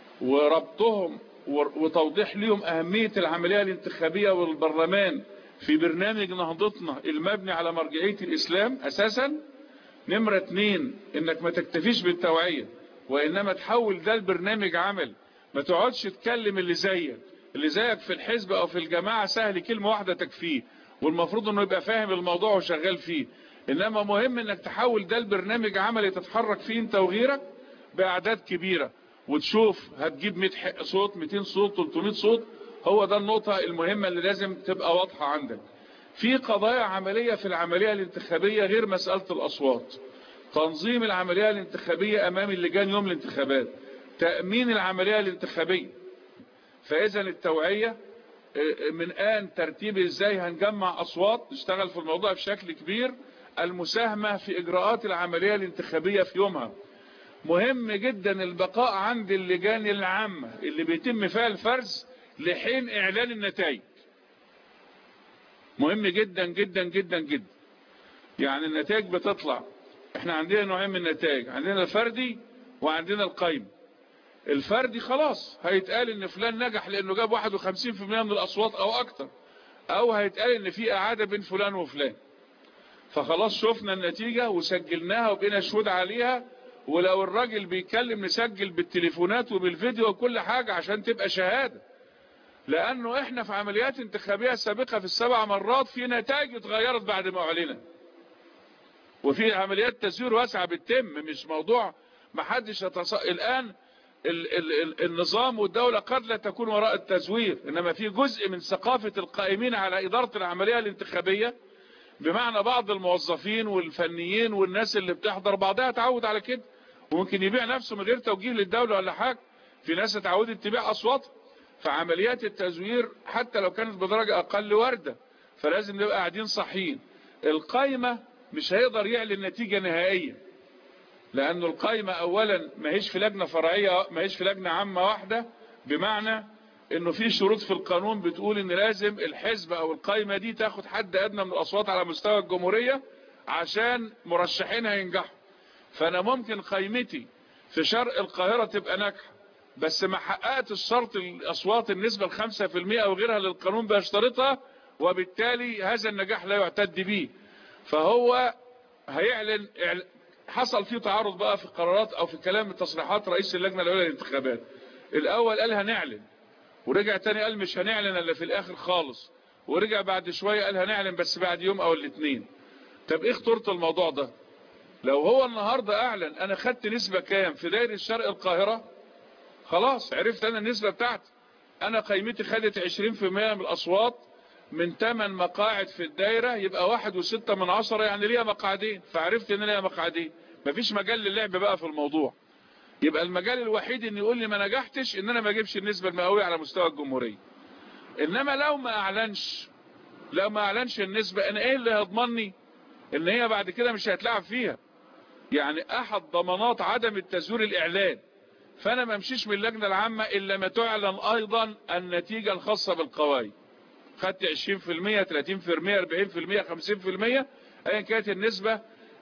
وربطهم وتوضيح لهم اهمية العملية الانتخابية والبرلمان في برنامج نهضتنا المبني على مرجعية الاسلام اساسا. نمرة اتنين، انك ما تكتفيش بالتوعية وانما تحول ده البرنامج عمل. ما تقعدش تكلم اللي زيك اللي زيك في الحزب او في الجماعة، سهل كلمة واحدة تكفيه، والمفروض انه يبقى فاهم الموضوع وشغال فيه. انما مهم انك تحول ده البرنامج عملي تتحرك فيه انت وغيرك باعداد كبيرة، وتشوف هتجيب مية صوت، ميتين صوت، تلتمية صوت. هو ده النقطة المهمة اللي لازم تبقى واضحة عندك. في قضايا عملية في العملية الانتخابية غير مسألة الاصوات. تنظيم العملية الانتخابية امام اللجان يوم الانتخابات، تأمين العملية الانتخابية. فاذا التوعية من آن ترتيب ازاي هنجمع اصوات، نشتغل في الموضوع بشكل كبير. المساهمة في اجراءات العملية الانتخابية في يومها. مهم جدا البقاء عند اللجان العامة اللي بيتم فيها الفرز لحين اعلان النتائج. مهم جدا جدا جدا جدا. يعني النتائج بتطلع، احنا عندنا نوعين من النتائج، عندنا الفردي وعندنا القايمة. الفردي خلاص هيتقال ان فلان نجح لانه جاب واحد وخمسين في المية من الاصوات او اكتر، او هيتقال ان في اعادة بين فلان وفلان. فخلاص شفنا النتيجة وسجلناها وبقينا شهود عليها، ولو الراجل بيتكلم نسجل بالتليفونات وبالفيديو وكل حاجة عشان تبقى شهادة. لانه احنا في عمليات انتخابية سابقة في السبع مرات في نتائج اتغيرت بعد ما اعلنت، وفي عمليات تزوير واسعة بتتم. مش موضوع محدش يتص... الان ال ال ال النظام والدولة قد لا تكون وراء التزوير، انما في جزء من ثقافة القائمين على ادارة العملية الانتخابية، بمعنى بعض الموظفين والفنيين والناس اللي بتحضر بعضها تعود على كده، وممكن يبيع نفسه من غير توجيه للدولة ولا حاجة. في ناس اتعودت تبيع اصوات. فعمليات التزوير حتى لو كانت بدرجة اقل وردة، فلازم نبقى قاعدين صحيين. القائمة مش هيقدر يعلن نتيجة نهائية، لانه القائمة اولا ما هيش في لجنة فرعية، ما هيش في لجنة عامة واحدة، بمعنى انه في شروط في القانون بتقول ان لازم الحزب او القائمة دي تاخد حد ادنى من الاصوات على مستوى الجمهورية عشان مرشحينها ينجحوا. فانا ممكن قائمتي في شرق القاهرة تبقى ناجحة، بس ما حققت الشرط الاصوات النسبة الخمسة في المئة او غيرها للقانون بيشترطها، وبالتالي هذا النجاح لا يعتد به. فهو هيعلن. حصل فيه تعارض بقى في قرارات او في كلام تصريحات رئيس اللجنة الاولى للانتخابات. الاول قال هنعلن، ورجع تاني قال مش هنعلن الا في الاخر خالص، ورجع بعد شوية قال هنعلن بس بعد يوم او الاثنين. طب ايه خطورة الموضوع ده؟ لو هو النهاردة اعلن انا خدت نسبة كام في دايرة شرق القاهرة، خلاص عرفت انا النسبة بتاعتي. انا قيمتي خدت عشرين في المئة من الاصوات من ثمان مقاعد في الدايرة، يبقى واحد وستة من عشرة، يعني ليها مقعدين. فعرفت ان ليها مقعدين، مفيش مجال للعب بقى في الموضوع. يبقى المجال الوحيد ان يقول لي ما نجحتش ان انا ما اجيبش النسبة المئوية على مستوى الجمهورية. انما لو ما اعلنش لو ما اعلنش النسبة، انا ايه اللي هضمني ان هي بعد كده مش هتلعب فيها؟ يعني احد ضمانات عدم التزوير الاعلان. فانا ما امشيش من اللجنة العامة الا ما تعلن ايضا النتيجة الخاصة بالقوائم. خدت عشرين في المئة، ثلاثين في المئة، اربعين في المئة، خمسين في المئة، ايا كانت النسبة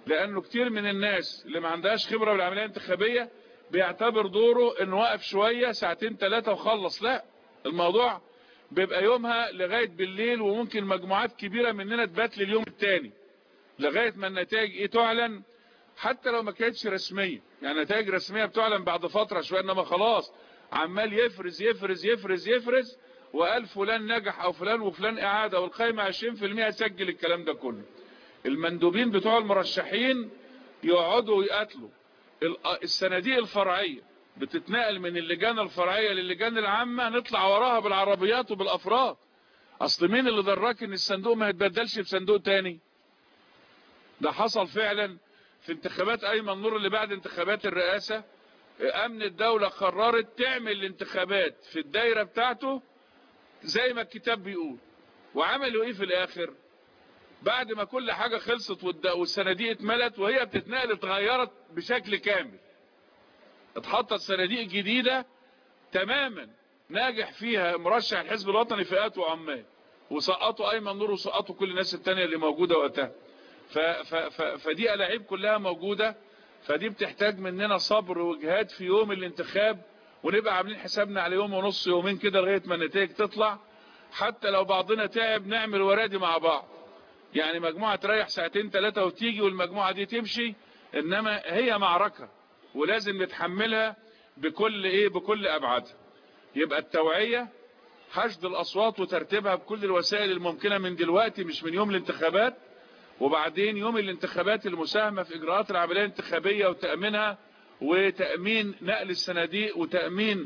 لانه كتير من الناس اللي ما عندهاش خبرة بالعملية الانتخابية بيعتبر دوره انه واقف شوية ساعتين ثلاثة وخلص. لا، الموضوع بيبقى يومها لغاية بالليل، وممكن مجموعات كبيرة مننا تبات لليوم الثاني لغاية ما النتائج ايه تعلن، حتى لو ما كانتش رسمية. يعني نتائج رسمية بتعلن بعد فترة شوية، انما خلاص عمال يفرز يفرز يفرز يفرز وقال فلان نجح او فلان وفلان اعادة والقائمة عشرين في المية سجل الكلام ده كله. المندوبين بتوع المرشحين يقعدوا ويقاتلوا. الصناديق الفرعية بتتنقل من اللجان الفرعية للجان العامة، نطلع وراها بالعربيات وبالافراد. اصل مين اللي دراك ان الصندوق ما يتبدلش بصندوق تاني؟ ده حصل فعلا في انتخابات ايمن نور اللي بعد انتخابات الرئاسة. امن الدولة قررت تعمل الانتخابات في الدايرة بتاعته زي ما الكتاب بيقول. وعملوا ايه في الاخر؟ بعد ما كل حاجة خلصت والصناديق اتملت وهي بتتنقل اتغيرت بشكل كامل. اتحطت صناديق جديدة تماما ناجح فيها مرشح الحزب الوطني فئات وعمال، وسقطوا ايمن نور وسقطوا كل الناس التانية اللي موجودة وقتها. ف ف ف فدي ألاعيب كلها موجودة. فدي بتحتاج مننا صبر وجهاد في يوم الانتخاب، ونبقى عاملين حسابنا على يوم ونص يومين كده لغاية ما النتائج تطلع. حتى لو بعضنا تعب نعمل ورادي مع بعض، يعني مجموعة تريح ساعتين ثلاثة وتيجي والمجموعة دي تمشي. انما هي معركة ولازم نتحملها بكل ايه بكل ابعادها. يبقى التوعية، حشد الاصوات وترتيبها بكل الوسائل الممكنة من دلوقتي مش من يوم الانتخابات. وبعدين يوم الانتخابات المساهمة في اجراءات العملية الانتخابية وتأمينها، وتأمين نقل الصناديق، وتأمين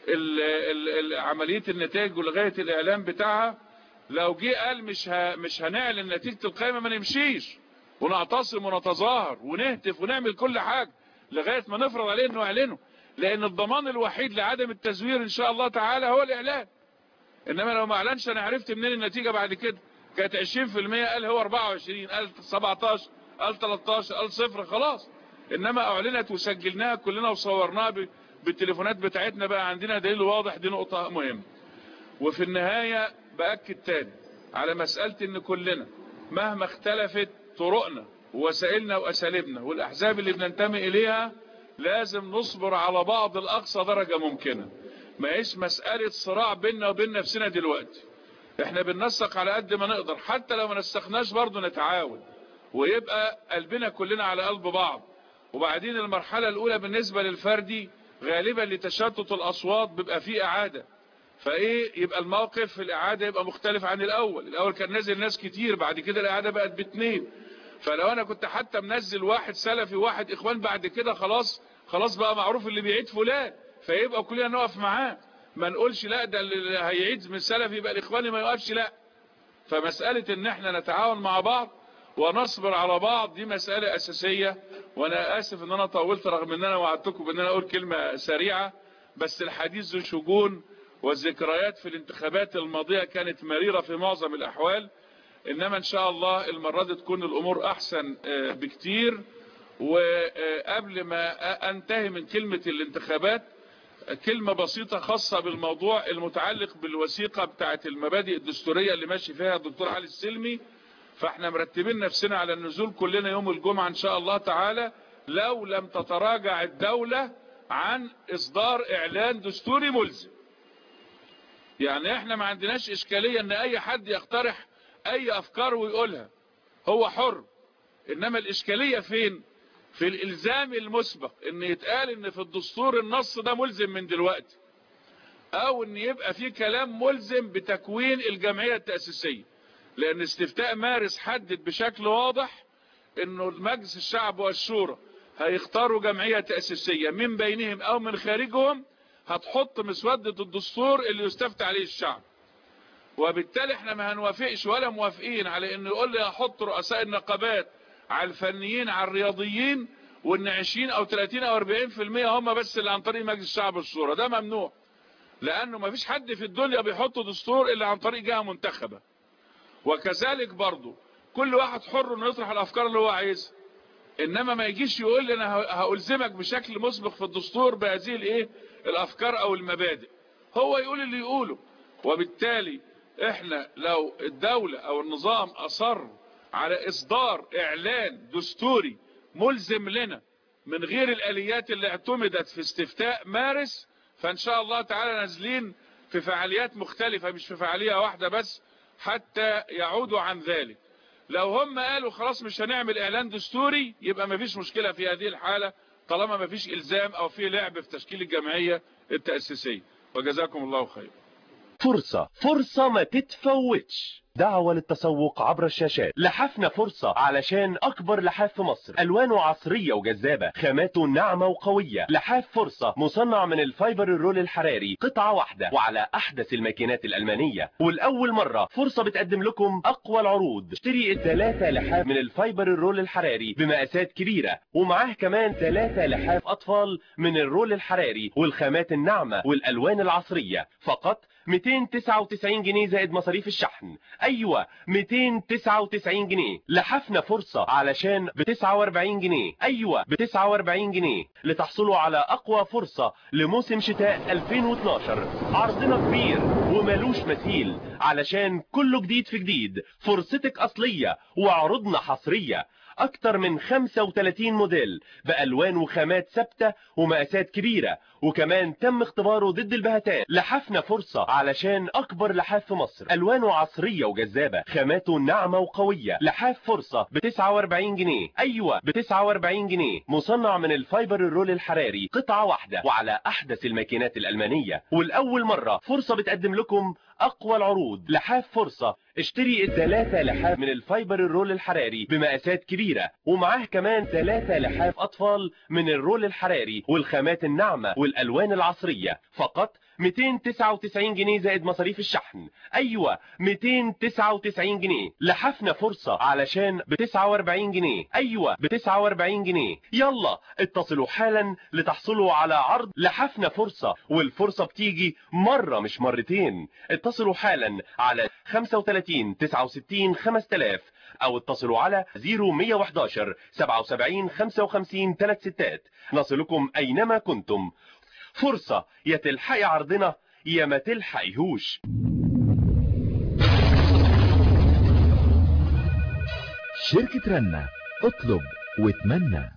عملية النتائج ولغاية الاعلام بتاعها. لو جه قال مش ه... مش هنعلن نتيجة القائمة ما نمشيش ونعتصم ونتظاهر ونهتف ونعمل كل حاجة لغاية ما نفرض عليه انه يعلنه، لان الضمان الوحيد لعدم التزوير ان شاء الله تعالى هو الاعلان. انما لو ما اعلنش انا عرفت منين النتيجة بعد كده؟ كانت عشرين في المية قال هو اربعة وعشرين، قال سبعتاشر، قال تلتاشر، قال صفر، خلاص. انما اعلنت وسجلناها كلنا وصورناها ب... بالتليفونات بتاعتنا، بقى عندنا دليل واضح. دي نقطة مهمة. وفي النهاية بأكد تاني على مسألة ان كلنا مهما اختلفت طرقنا ووسائلنا واساليبنا والاحزاب اللي بننتمي اليها، لازم نصبر على بعض لاقصى درجة ممكنة. ما هيش مسألة صراع بيننا وبين نفسنا دلوقتي. احنا بننسق على قد ما نقدر، حتى لو ما نسقناش برضو نتعاون ويبقى قلبنا كلنا على قلب بعض. وبعدين المرحلة الاولى بالنسبة للفردي غالبا لتشتت الاصوات بيبقى فيه اعادة، فايه يبقى الموقف في الاعادة يبقى مختلف عن الاول. الاول كان نازل ناس كتير، بعد كده الاعادة بقت باتنين. فلو انا كنت حتى منزل واحد سلفي وواحد اخوان، بعد كده خلاص خلاص بقى معروف اللي بيعيد فلان، فيبقى كلنا نقف معاه. ما نقولش لا ده اللي هيعيد من السلفي يبقى الاخواني ما يقفش، لا. فمسألة ان احنا نتعاون مع بعض ونصبر على بعض دي مسألة اساسية. وانا اسف ان انا طولت، رغم ان انا وعدتكم بان انا اقول كلمة سريعة، بس الحديث ذو شجون، والذكريات في الانتخابات الماضية كانت مريرة في معظم الاحوال. انما ان شاء الله المرة دي تكون الامور احسن بكتير. وقبل ما انتهي من كلمة الانتخابات، كلمة بسيطة خاصة بالموضوع المتعلق بالوثيقة بتاعت المبادئ الدستورية اللي ماشي فيها الدكتور علي السلمي. فاحنا مرتبين نفسنا على النزول كلنا يوم الجمعة ان شاء الله تعالى، لو لم تتراجع الدولة عن اصدار اعلان دستوري ملزم. يعني احنا ما عندناش اشكالية ان اي حد يقترح اي افكار ويقولها، هو حر. انما الاشكالية فين؟ في الالزام المسبق، ان يتقال ان في الدستور النص ده ملزم من دلوقتي، او ان يبقى في كلام ملزم بتكوين الجمعية التأسيسية. لان استفتاء مارس حدد بشكل واضح انه المجلس الشعب والشورى هيختاروا جمعية تأسيسية من بينهم او من خارجهم، هتحط مسودة الدستور اللي يستفتى عليه الشعب. وبالتالي احنا ما هنوافقش ولا موافقين على انه يقول لي هحط رؤساء النقابات على الفنيين على الرياضيين، وان عشرين او تلاتين او اربعين في المية هم بس اللي عن طريق مجلس الشعب والشورى. ده ممنوع، لانه ما فيش حد في الدنيا بيحط دستور الا عن طريق جهة منتخبة. وكذلك برضو كل واحد حر انه يطرح الافكار اللي هو عايزها، انما ما يجيش يقول لي انا هألزمك بشكل مسبق في الدستور بهذه الايه الافكار او المبادئ. هو يقول اللي يقوله. وبالتالي احنا لو الدولة او النظام اصر على اصدار اعلان دستوري ملزم لنا من غير الآليات اللي اعتمدت في استفتاء مارس، فإن شاء الله تعالى نازلين في فعاليات مختلفة مش في فعالية واحدة بس حتى يعودوا عن ذلك. لو هم قالوا خلاص مش هنعمل إعلان دستوري يبقى مفيش مشكلة في هذه الحالة طالما مفيش إلزام أو في لعب في تشكيل الجمعية التأسيسية. وجزاكم الله خير. فرصة فرصة ما تتفوتش. دعوة للتسوق عبر الشاشات. لحافنا فرصة علشان أكبر لحاف في مصر، ألوانه عصرية وجذابة، خاماته ناعمة وقوية. لحاف فرصة مصنع من الفايبر الرول الحراري، قطعة واحدة وعلى أحدث الماكينات الألمانية. والأول مرة فرصة بتقدم لكم أقوى العروض. اشتري الثلاثة لحاف من الفايبر الرول الحراري بمقاسات كبيرة، ومعاه كمان ثلاثة لحاف أطفال من الرول الحراري والخامات الناعمة والألوان العصرية، فقط مئتين وتسعة وتسعين جنيه زائد مصاريف الشحن. ايوه مئتين وتسعة وتسعين جنيه. لحفنا فرصة علشان ب تسعة وأربعين جنيه. ايوه ب تسعة وأربعين جنيه لتحصلوا على اقوى فرصة لموسم شتاء ألفين واثناشر. عرضنا كبير ومالوش مثيل علشان كله جديد في جديد. فرصتك اصلية وعروضنا حصرية. اكتر من خمسة وثلاثين موديل بالوان وخامات ثابته ومقاسات كبيره، وكمان تم اختباره ضد البهتان. لحفنا فرصه علشان اكبر لحاف في مصر، الوانه عصريه وجذابه، خاماته ناعمه وقويه. لحاف فرصه ب تسعة وأربعين جنيه. ايوه ب تسعة وأربعين جنيه، مصنع من الفايبر الرول الحراري، قطعه واحده وعلى احدث الماكينات الالمانيه. والاول مره فرصه بتقدم لكم اقوى العروض. لحاف فرصه اشتري الثلاثة لحاف من الفايبر الرول الحراري بمقاسات كبيرة، ومعاه كمان ثلاثة لحاف أطفال من الرول الحراري والخامات الناعمة والألوان العصرية، فقط مئتين وتسعة وتسعين جنيه زائد مصاريف الشحن. ايوه مئتين وتسعة وتسعين جنيه. لحفنا فرصة علشان ب تسعة وأربعين جنيه. ايوه ب تسعة وأربعين جنيه. يلا اتصلوا حالا لتحصلوا على عرض لحفنا فرصة، والفرصة بتيجي مرة مش مرتين. اتصلوا حالا على خمسة وثلاثين تسعة وستين خمسة آلاف او اتصلوا على صفر واحد واحد واحد سبعة وسبعين خمسة وخمسين ثلاث ستات. نصلكم اينما كنتم. فرصة، يا تلحقي عرضنا يا ما تلحقيهوش. شركة رنة، اطلب واتمنى.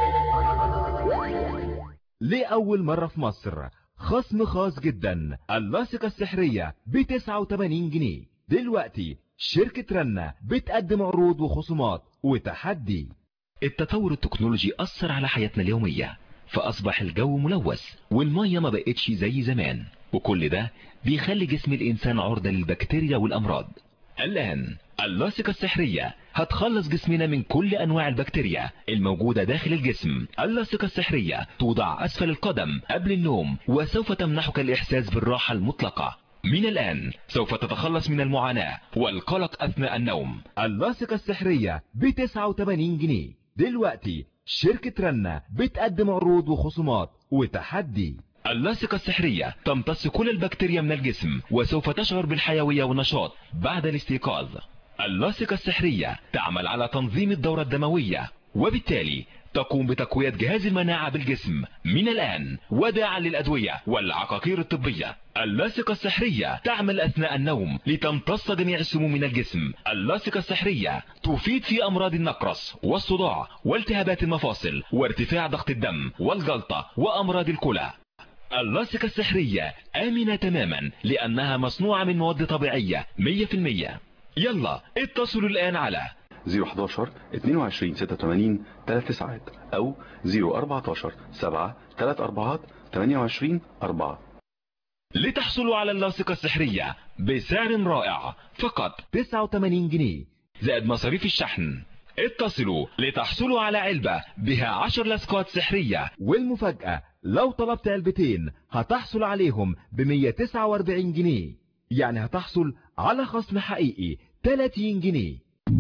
لأول مرة في مصر خصم خاص جدا، اللاصقة السحرية ب تسعة وثمانين جنيه. دلوقتي شركة رنة بتقدم عروض وخصومات وتحدي. التطور التكنولوجي أثر على حياتنا اليومية، فأصبح الجو ملوث والمية ما بقتش زي زمان، وكل ده بيخلي جسم الإنسان عرضة للبكتيريا والأمراض. الآن اللاصقة السحرية هتخلص جسمنا من كل أنواع البكتيريا الموجودة داخل الجسم. اللاصقة السحرية توضع أسفل القدم قبل النوم، وسوف تمنحك الإحساس بالراحة المطلقة. من الآن سوف تتخلص من المعاناة والقلق أثناء النوم. اللاصقة السحرية ب تسعة وثمانين جنيه. دلوقتي شركة رنة بتقدم عروض وخصومات وتحدي. اللاصقة السحرية تمتص كل البكتيريا من الجسم، وسوف تشعر بالحيوية والنشاط بعد الاستيقاظ. اللاصقة السحرية تعمل على تنظيم الدورة الدموية، وبالتالي تقوم بتقوية جهاز المناعة بالجسم. من الآن وداعا للأدوية والعقاقير الطبية، اللاصقة السحرية تعمل أثناء النوم لتمتص جميع السموم من الجسم. اللاصقة السحرية تفيد في أمراض النقرس والصداع والتهابات المفاصل وارتفاع ضغط الدم والجلطة وأمراض الكلى. اللاصقة السحرية آمنة تماما لأنها مصنوعة من مواد طبيعية مية في المية. يلا اتصلوا الآن على صفر واحد واحد اثنين وعشرين ستة وثمانين ثلاث تسعات أو صفر أربعة عشر سبعة ثلاث أربعات ثمانية وعشرين أربعة لتحصلوا على اللاصقة السحرية بسعر رائع، فقط تسعة وثمانين جنيه زائد مصاريف الشحن. اتصلوا لتحصلوا على علبة بها عشر لاصقات سحرية. والمفاجأة لو طلبت علبتين هتحصل عليهم ب مئة وتسعة وأربعين جنيه، يعني هتحصل على خصم حقيقي ثلاثين جنيه.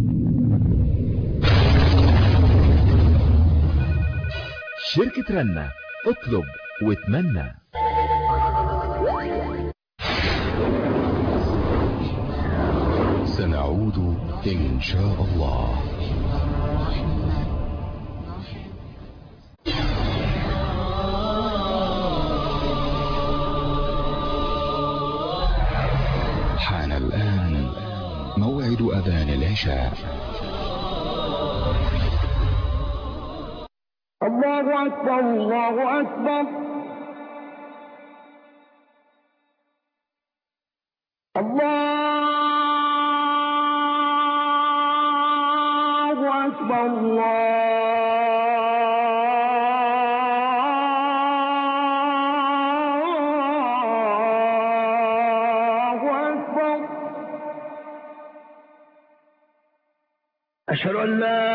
شركة رنة، اطلب واتمنى. سنعود إن شاء الله. حان الآن موعد أذان العشاء. الله أكبر الله أكبر الله أكبر الله أكبر أشهد أن لا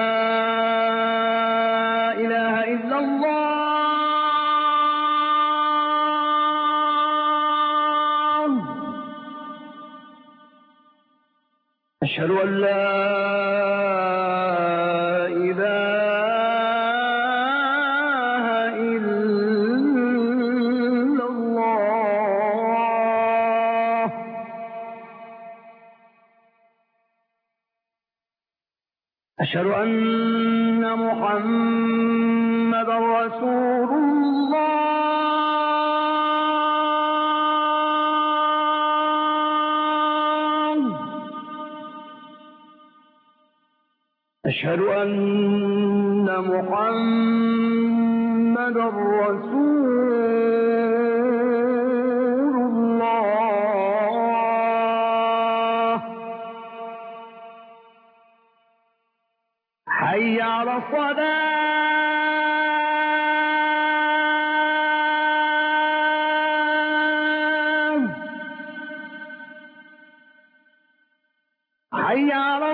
إله إلا الله أشهد أن لا إله إلا الله أشهد أن محمدا رسول الله أشهد أن محمدا رسول الله حي على الصلاة حي على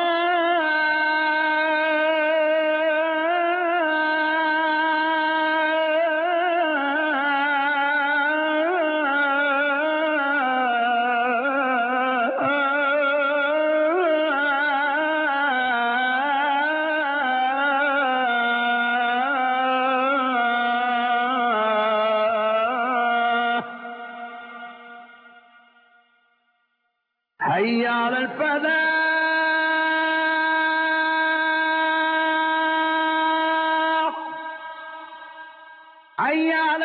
حي على الفلاح حي على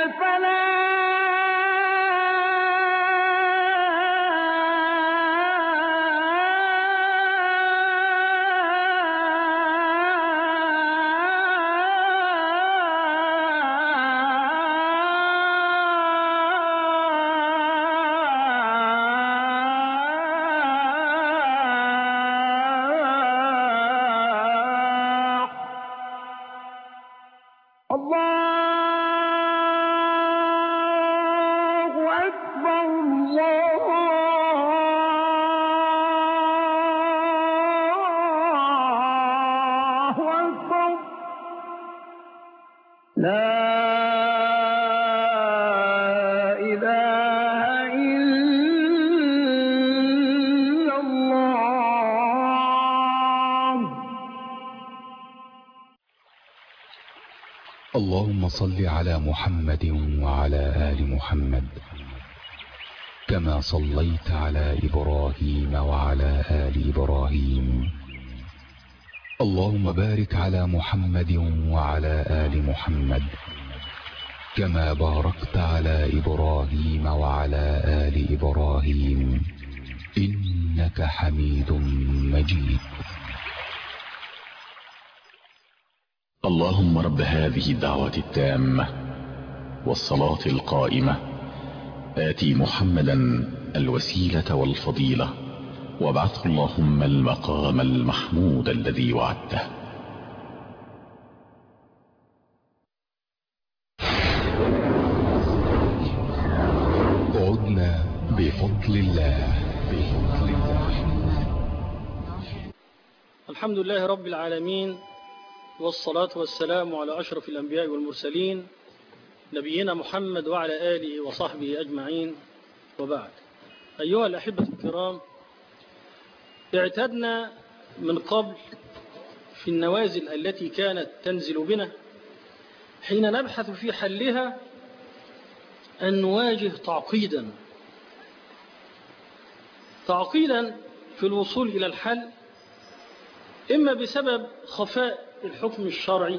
اللهم صل على محمد وعلى آل محمد كما صليت على إبراهيم وعلى آل إبراهيم. اللهم بارك على محمد وعلى آل محمد كما باركت على إبراهيم وعلى آل إبراهيم إنك حميد مجيد. اللهم رب هذه الدعوة التامة والصلاة القائمة آتي محمدا الوسيلة والفضيلة وابعثه اللهم المقام المحمود الذي وعدته. عدنا بفضل الله بفضل الله. الحمد لله رب العالمين، والصلاة والسلام على أشرف الأنبياء والمرسلين نبينا محمد وعلى آله وصحبه أجمعين، وبعد. أيها الأحبة الكرام، اعتدنا من قبل في النوازل التي كانت تنزل بنا حين نبحث في حلها أن نواجه تعقيدا تعقيدا في الوصول إلى الحل، إما بسبب خفاء الحكم الشرعي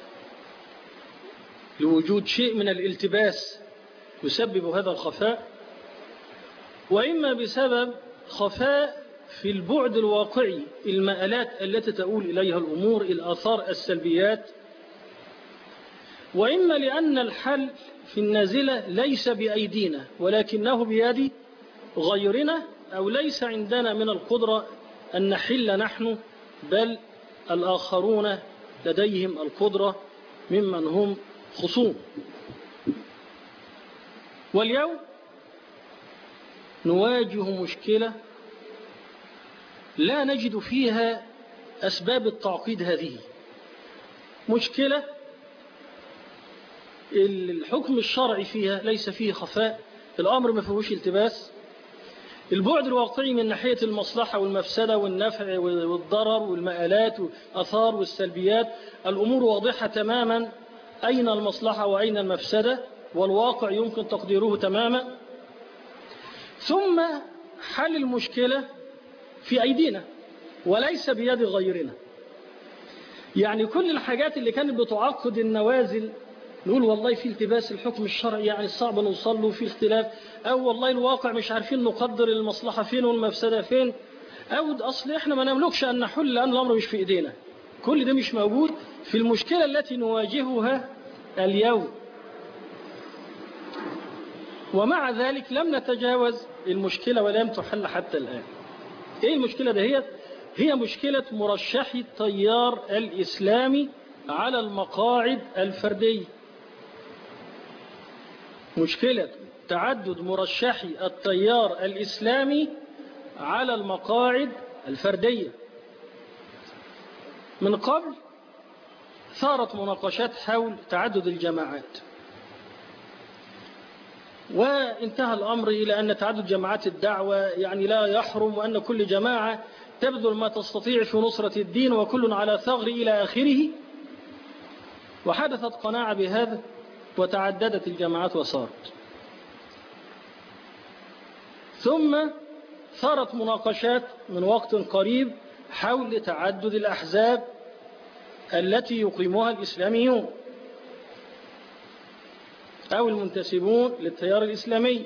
لوجود شيء من الالتباس يسبب هذا الخفاء، وإما بسبب خفاء في البعد الواقعي، المآلات التي تؤول إليها الأمور، الآثار السلبيات وإما لأن الحل في النازلة ليس بأيدينا ولكنه بيد غيرنا، أو ليس عندنا من القدرة أن نحل نحن، بل الآخرون لديهم القدرة ممن هم خصوم. واليوم نواجه مشكلة لا نجد فيها أسباب التعقيد هذه. مشكلة الحكم الشرعي فيها ليس فيه خفاء، الأمر ما فيهوش التباس، البعد الواقعي من ناحية المصلحة والمفسدة والنفع والضرر والمآلات والأثار والسلبيات، الأمور واضحة تماما، أين المصلحة وأين المفسدة، والواقع يمكن تقديره تماما. ثم حل المشكلة في أيدينا وليس بيد غيرنا. يعني كل الحاجات اللي كانت بتعقد النوازل نقول والله في التباس الحكم الشرعي يعني صعب نوصل له، في اختلاف، أو والله الواقع مش عارفين نقدر المصلحة فين والمفسدة فين، أو أصل إحنا ما نملكش أن نحل لأن الأمر مش في إيدينا. كل ده مش موجود في المشكلة التي نواجهها اليوم. ومع ذلك لم نتجاوز المشكلة ولم تحل حتى الآن. إيه المشكلة دهيت؟ هي مشكلة مرشحي التيار الإسلامي على المقاعد الفردية. مشكلة تعدد مرشحي التيار الإسلامي على المقاعد الفردية. من قبل ثارت مناقشات حول تعدد الجماعات، وانتهى الأمر إلى أن تعدد جماعات الدعوة يعني لا يحرم، وأن كل جماعة تبذل ما تستطيع في نصرة الدين وكل على ثغر إلى آخره. وحدثت قناعة بهذا وتعددت الجماعات وصارت. ثم ثارت مناقشات من وقت قريب حول تعدد الأحزاب التي يقيمها الإسلاميون أو المنتسبون للتيار الإسلامي.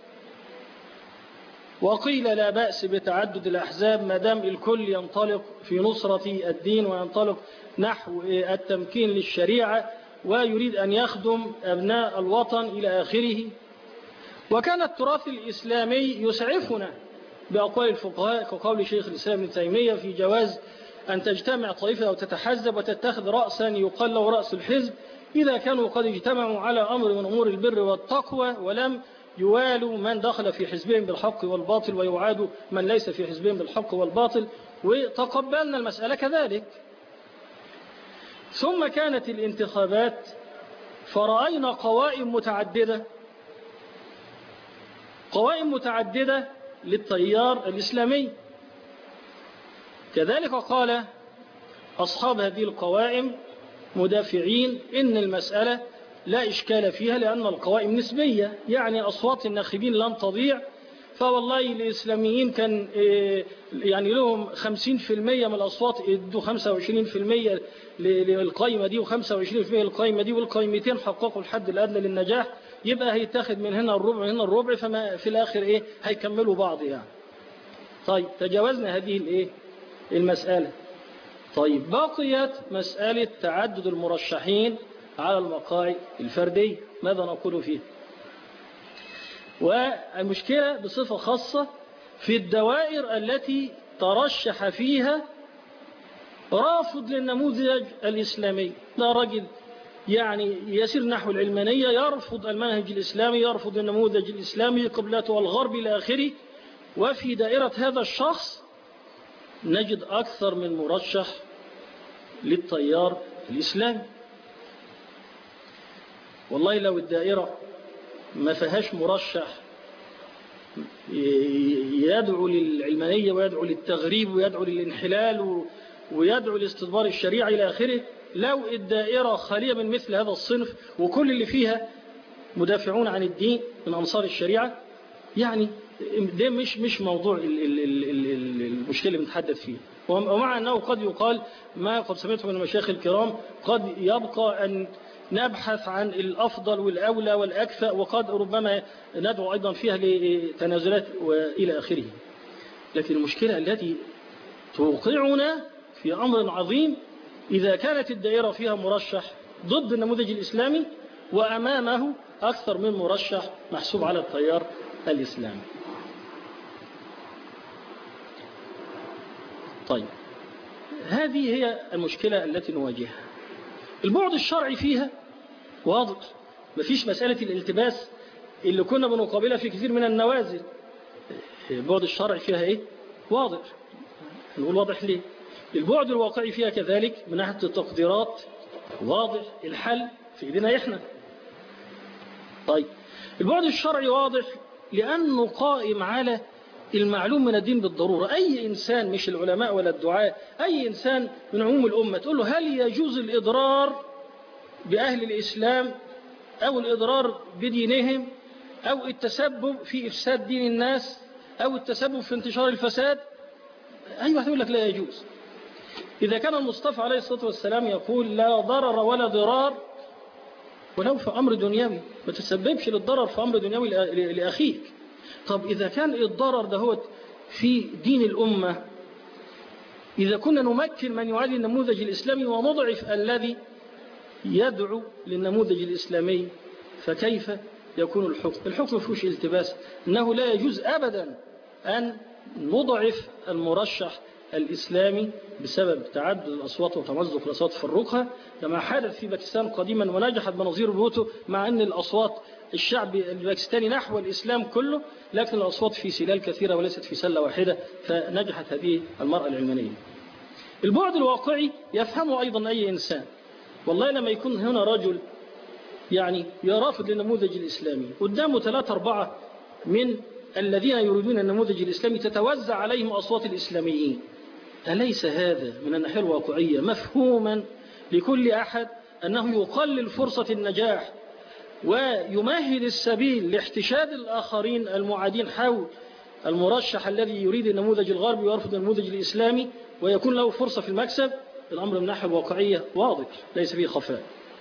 وقيل لا بأس بتعدد الأحزاب ما دام الكل ينطلق في نصرة الدين وينطلق نحو التمكين للشريعة ويريد أن يخدم أبناء الوطن إلى آخره. وكان التراث الإسلامي يسعفنا بأقوال الفقهاء كقول شيخ الإسلام ابن تيمية في جواز أن تجتمع طائفة أو تتحزب وتتخذ رأسا يقال له رأس الحزب إذا كانوا قد اجتمعوا على أمر من أمور البر والتقوى ولم يوالوا من دخل في حزبهم بالحق والباطل ويعادوا من ليس في حزبهم بالحق والباطل. وتقبلنا المسألة كذلك. ثم كانت الانتخابات فرأينا قوائم متعددة قوائم متعددة للتيار الإسلامي. كذلك قال أصحاب هذه القوائم مدافعين إن المسألة لا إشكال فيها لأن القوائم نسبية، يعني أصوات الناخبين لن تضيع. فوالله الإسلاميين كان يعني لهم خمسين في المية من الأصوات ادوا خمسة وعشرين في المية للقائمة دي وخمسة وعشرين في المية للقائمة دي، والقائمتين حققوا الحد الأدنى للنجاح، يبقى هيتاخد من هنا الربع وهنا الربع، فما في الآخر إيه هيكملوا بعض يعني. طيب تجاوزنا هذه الإيه المسألة. طيب بقيت مسألة تعدد المرشحين على المقاعد الفردية، ماذا نقول فيه؟ والمشكلة بصفة خاصة في الدوائر التي ترشح فيها رافض للنموذج الإسلامي. ده رجل يعني يسير نحو العلمانية، يرفض المنهج الإسلامي، يرفض النموذج الإسلامي قبلته والغرب إلى آخره. وفي دائرة هذا الشخص نجد أكثر من مرشح للتيار الإسلامي. والله لو الدائرة ما فيهاش مرشح يدعو للعلمانية ويدعو للتغريب ويدعو للانحلال ويدعو لاستدبار الشريعة إلى آخره، لو الدائرة خالية من مثل هذا الصنف وكل اللي فيها مدافعون عن الدين من أنصار الشريعة، يعني ده مش مش موضوع المشكلة اللي بنتحدث فيه. ومع أنه قد يقال ما قد سمعته من المشايخ الكرام قد يبقى أن نبحث عن الأفضل والأولى والأكفأ، وقد ربما ندعو أيضا فيها لتنازلات وإلى آخره. لكن المشكلة التي توقعنا في أمر عظيم إذا كانت الدائرة فيها مرشح ضد النموذج الإسلامي، وأمامه أكثر من مرشح محسوب على التيار الإسلامي. طيب، هذه هي المشكلة التي نواجهها. البعد الشرعي فيها واضح، مفيش مسألة الالتباس اللي كنا بنقابلها في كثير من النوازل. البعد الشرعي فيها إيه؟ واضح. نقول واضح ليه؟ البعد الواقعي فيها كذلك من ناحية التقديرات واضح، الحل في إيدينا إحنا. طيب، البعد الشرعي واضح لأنه قائم على المعلوم من الدين بالضرورة. أي إنسان، مش العلماء ولا الدعاء، أي إنسان من عموم الأمة تقول له هل يجوز الإضرار بأهل الإسلام أو الإضرار بدينهم أو التسبب في إفساد دين الناس أو التسبب في انتشار الفساد؟ أي واحد يقول لك لا يجوز. إذا كان المصطفى عليه الصلاة والسلام يقول لا ضرر ولا ضرار ولو في أمر دنيوي، ما تسببش للضرر في أمر دنيوي لأخيك. طب إذا كان الضرر ده هو في دين الأمة، إذا كنا نمكن من يعادي النموذج الإسلامي ونضعف الذي يدعو للنموذج الإسلامي، فكيف يكون الحكم؟ الحكم فيهوش التباس، أنه لا يجوز أبدا أن نضعف المرشح الإسلامي بسبب تعدد الأصوات وتمزق الأصوات تفرقها، كما حدث في باكستان قديما ونجحت بنظير بوتو، مع أن الأصوات الشعب الباكستاني نحو الإسلام كله، لكن الأصوات في سلال كثيرة وليست في سلة واحدة، فنجحت هذه المرأة العلمانية. البعد الواقعي يفهمه أيضا أي إنسان. والله لما يكون هنا رجل يعني يرافض للنموذج الإسلامي، قدامه ثلاثة أربعة من الذين يريدون النموذج الإسلامي تتوزع عليهم أصوات الإسلاميين، أليس هذا من الناحية الواقعية مفهوما لكل أحد أنه يقلل فرصة النجاح ويمهد السبيل لاحتشاد الآخرين المعادين حول المرشح الذي يريد النموذج الغربي ويرفض النموذج الإسلامي ويكون له فرصة في المكسب؟ الأمر من الناحية الواقعية واضح، ليس فيه خفاء.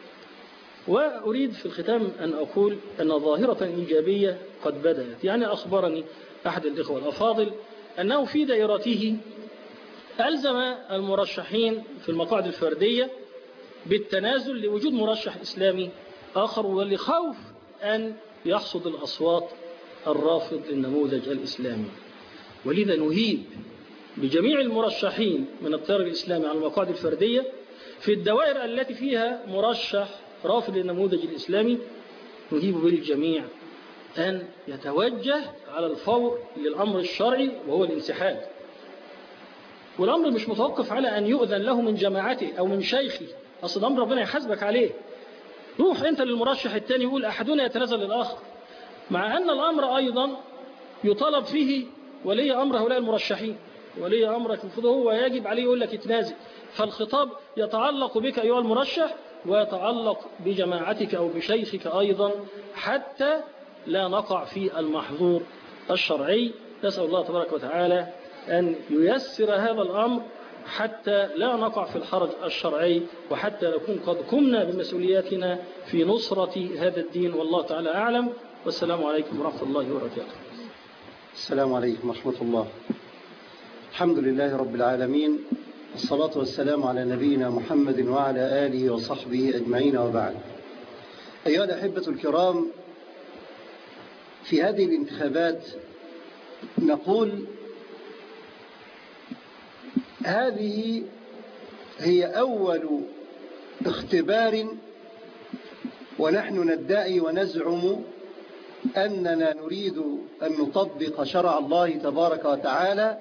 وأريد في الختام أن أقول أن ظاهرة إيجابية قد بدأت. يعني أخبرني أحد الإخوة الأفاضل أنه في دائرته ألزم المرشحين في المقاعد الفردية بالتنازل لوجود مرشح إسلامي آخر، ولخوف أن يحصد الأصوات الرافض للنموذج الإسلامي. ولذا نهيب بجميع المرشحين من التيار الإسلامي على المقاعد الفردية في الدوائر التي فيها مرشح رافض للنموذج الإسلامي، نهيب بالجميع أن يتوجه على الفور للأمر الشرعي وهو الانسحاب. والأمر مش متوقف على أن يؤذن له من جماعته أو من شيخه، أصل الأمر ربنا يحاسبك عليه. روح أنت للمرشح الثاني يقول أحدنا يتنازل للآخر، مع أن الأمر أيضا يطالب فيه ولي أمر هؤلاء المرشحين. ولي أمرك المفروض هو يجب عليه يقول لك اتنازل. فالخطاب يتعلق بك أيها المرشح ويتعلق بجماعتك أو بشيخك أيضا، حتى لا نقع في المحظور الشرعي. نسأل الله تبارك وتعالى أن ييسر هذا الأمر حتى لا نقع في الحرج الشرعي، وحتى نكون قد قمنا بمسؤولياتنا في نصرة هذا الدين. والله تعالى أعلم، والسلام عليكم ورحمة الله وبركاته. السلام عليكم ورحمة الله. الحمد لله رب العالمين، الصلاة والسلام على نبينا محمد وعلى آله وصحبه أجمعين، وبعد. أيها الأحبة الكرام، في هذه الانتخابات نقول هذه هي أول اختبار، ونحن ندعي ونزعم أننا نريد أن نطبق شرع الله تبارك وتعالى.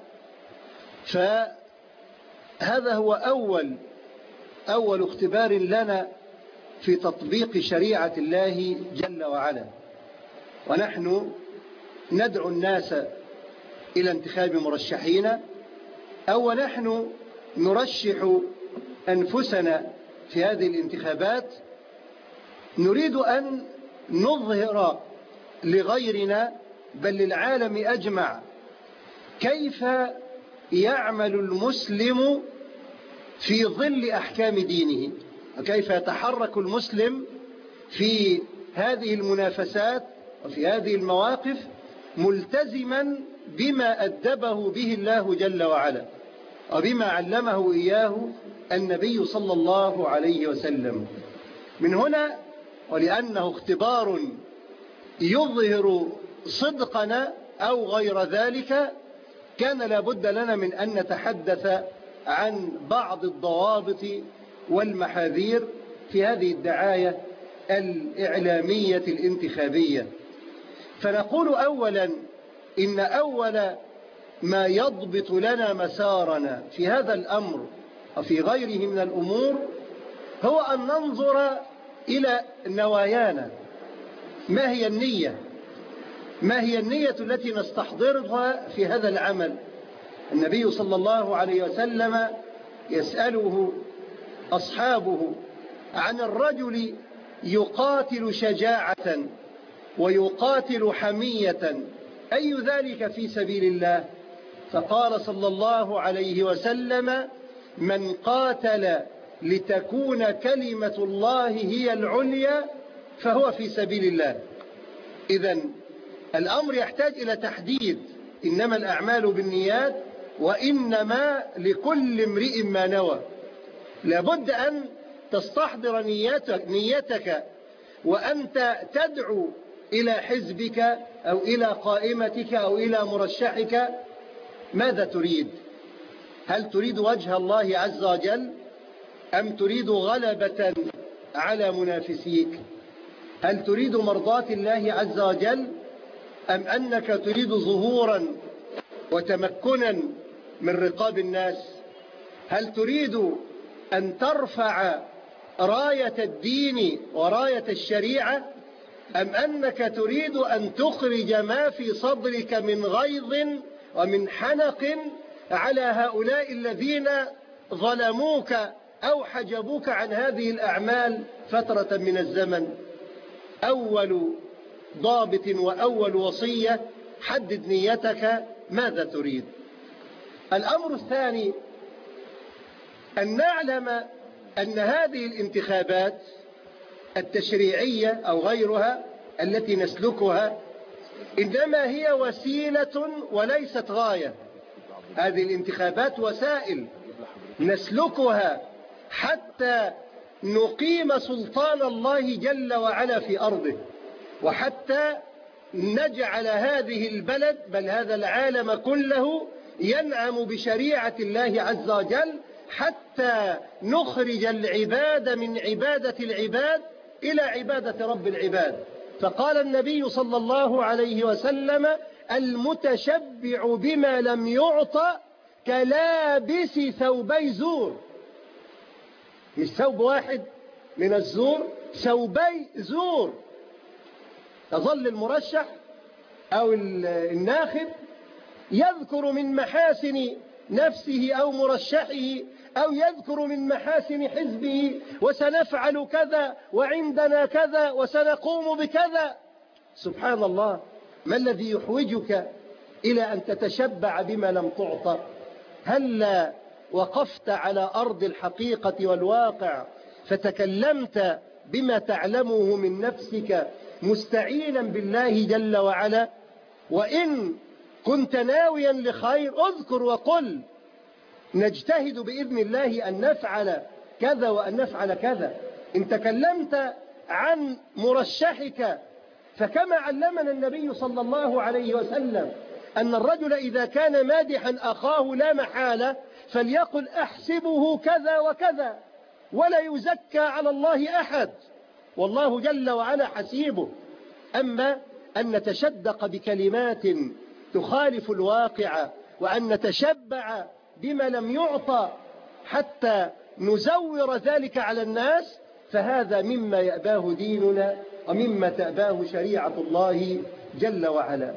فهذا هو أول أول اختبار لنا في تطبيق شريعة الله جل وعلا، ونحن ندعو الناس إلى انتخاب مرشحين، أو نحن نرشح أنفسنا في هذه الانتخابات. نريد أن نظهر لغيرنا بل للعالم أجمع كيف يعمل المسلم في ظل أحكام دينه، وكيف يتحرك المسلم في هذه المنافسات وفي هذه المواقف ملتزما بما أدبه به الله جل وعلا وبما علمه إياه النبي صلى الله عليه وسلم. من هنا ولأنه اختبار يظهر صدقنا أو غير ذلك كان لابد لنا من أن نتحدث عن بعض الضوابط والمحاذير في هذه الدعاية الإعلامية الانتخابية. فنقول أولا إن أول ما يضبط لنا مسارنا في هذا الأمر وفي غيره من الأمور هو أن ننظر إلى نوايانا. ما هي النية؟ ما هي النية التي نستحضرها في هذا العمل؟ النبي صلى الله عليه وسلم يسأله أصحابه عن الرجل يقاتل شجاعة ويقاتل حمية أي ذلك في سبيل الله؟ فقال صلى الله عليه وسلم من قاتل لتكون كلمة الله هي العليا فهو في سبيل الله. إذن الأمر يحتاج إلى تحديد، إنما الأعمال بالنيات وإنما لكل امرئ ما نوى. لابد أن تستحضر نيتك, نيتك وأنت تدعو إلى حزبك أو إلى قائمتك أو إلى مرشحك. ماذا تريد؟ هل تريد وجه الله عز وجل أم تريد غلبة على منافسيك؟ هل تريد مرضاة الله عز وجل أم أنك تريد ظهورا وتمكنا من رقاب الناس؟ هل تريد أن ترفع راية الدين وراية الشريعة أم أنك تريد أن تخرج ما في صدرك من غيظ ومن حنق على هؤلاء الذين ظلموك أو حجبوك عن هذه الأعمال فترة من الزمن؟ أول ضابط وأول وصية حدد نيتك ماذا تريد. الأمر الثاني أن نعلم أن هذه الانتخابات التشريعية أو غيرها التي نسلكها إنما هي وسيلة وليست غاية. هذه الانتخابات وسائل نسلكها حتى نقيم سلطان الله جل وعلا في أرضه، وحتى نجعل هذه البلد بل هذا العالم كله ينعم بشريعة الله عز وجل، حتى نخرج العباد من عبادة العباد إلى عبادة رب العباد. فقال النبي صلى الله عليه وسلم المتشبع بما لم يعطى كلابس ثوبي زور. مش ثوب واحد من الزور، ثوبي زور. يظل المرشح أو الناخب يذكر من محاسن نفسه أو مرشحه أو يذكر من محاسن حزبه وسنفعل كذا وعندنا كذا وسنقوم بكذا. سبحان الله، ما الذي يحوجك إلى أن تتشبع بما لم تعطى؟ هل وقفت على أرض الحقيقة والواقع فتكلمت بما تعلمه من نفسك مستعينا بالله جل وعلا؟ وإن كنت ناويا لخير اذكر وقل نجتهد بإذن الله أن نفعل كذا وأن نفعل كذا. إن تكلمت عن مرشحك فكما علمنا النبي صلى الله عليه وسلم أن الرجل إذا كان مادحا أخاه لا محالة فليقل أحسبه كذا وكذا ولا يزكى على الله أحد، والله جل وعلا حسيبه. أما أن نتشدق بكلمات تخالف الواقع وأن نتشبع بما لم يعطى حتى نزور ذلك على الناس فهذا مما يأباه ديننا ومما تأباه شريعة الله جل وعلا.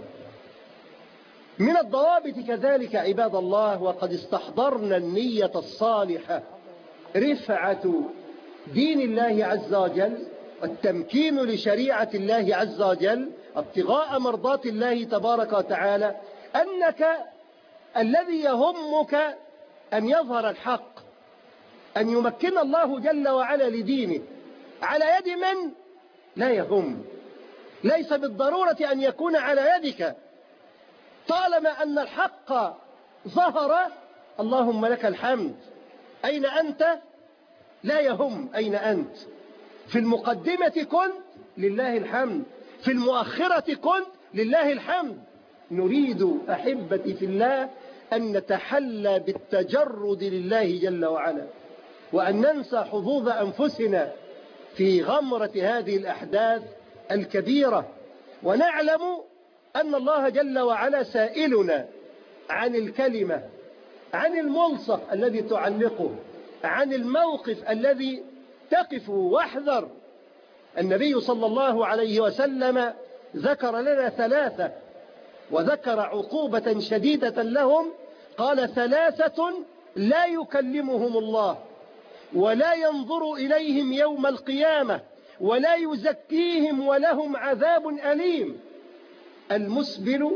من الضوابط كذلك عباد الله وقد استحضرنا النية الصالحة رفعة دين الله عز وجل والتمكين لشريعة الله عز وجل ابتغاء مرضات الله تبارك وتعالى، أنك الذي يهمك أن يظهر الحق، أن يمكن الله جل وعلا لدينه على يد من لا يهم. ليس بالضرورة أن يكون على يدك، طالما أن الحق ظهر اللهم لك الحمد. أين أنت؟ لا يهم أين أنت. في المقدمة كنت لله الحمد، في المؤخرة كنت لله الحمد. نريد أحبتي في الله أن نتحلى بالتجرد لله جل وعلا، وأن ننسى حظوظ أنفسنا في غمرة هذه الأحداث الكبيرة، ونعلم أن الله جل وعلا سائلنا عن الكلمة، عن الملصق الذي تعلقه، عن الموقف الذي تقف واحذر. النبي صلى الله عليه وسلم ذكر لنا ثلاثة، وذكر عقوبة شديدة لهم، قال ثلاثة لا يكلمهم الله ولا ينظر إليهم يوم القيامة ولا يزكيهم ولهم عذاب أليم: المسبل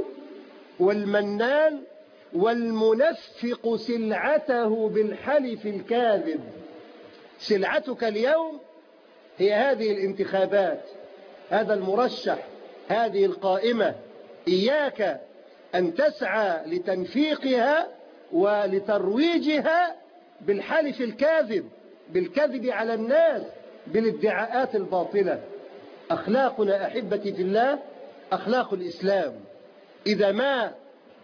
والمنان والمنفق سلعته بالحلف الكاذب. سلعتك اليوم هي هذه الانتخابات، هذا المرشح، هذه القائمة. إياك أن تسعى لتنفيقها ولترويجها بالحلف الكاذب، بالكذب على الناس، بالادعاءات الباطلة. أخلاقنا أحبتي في الله أخلاق الإسلام. إذا ما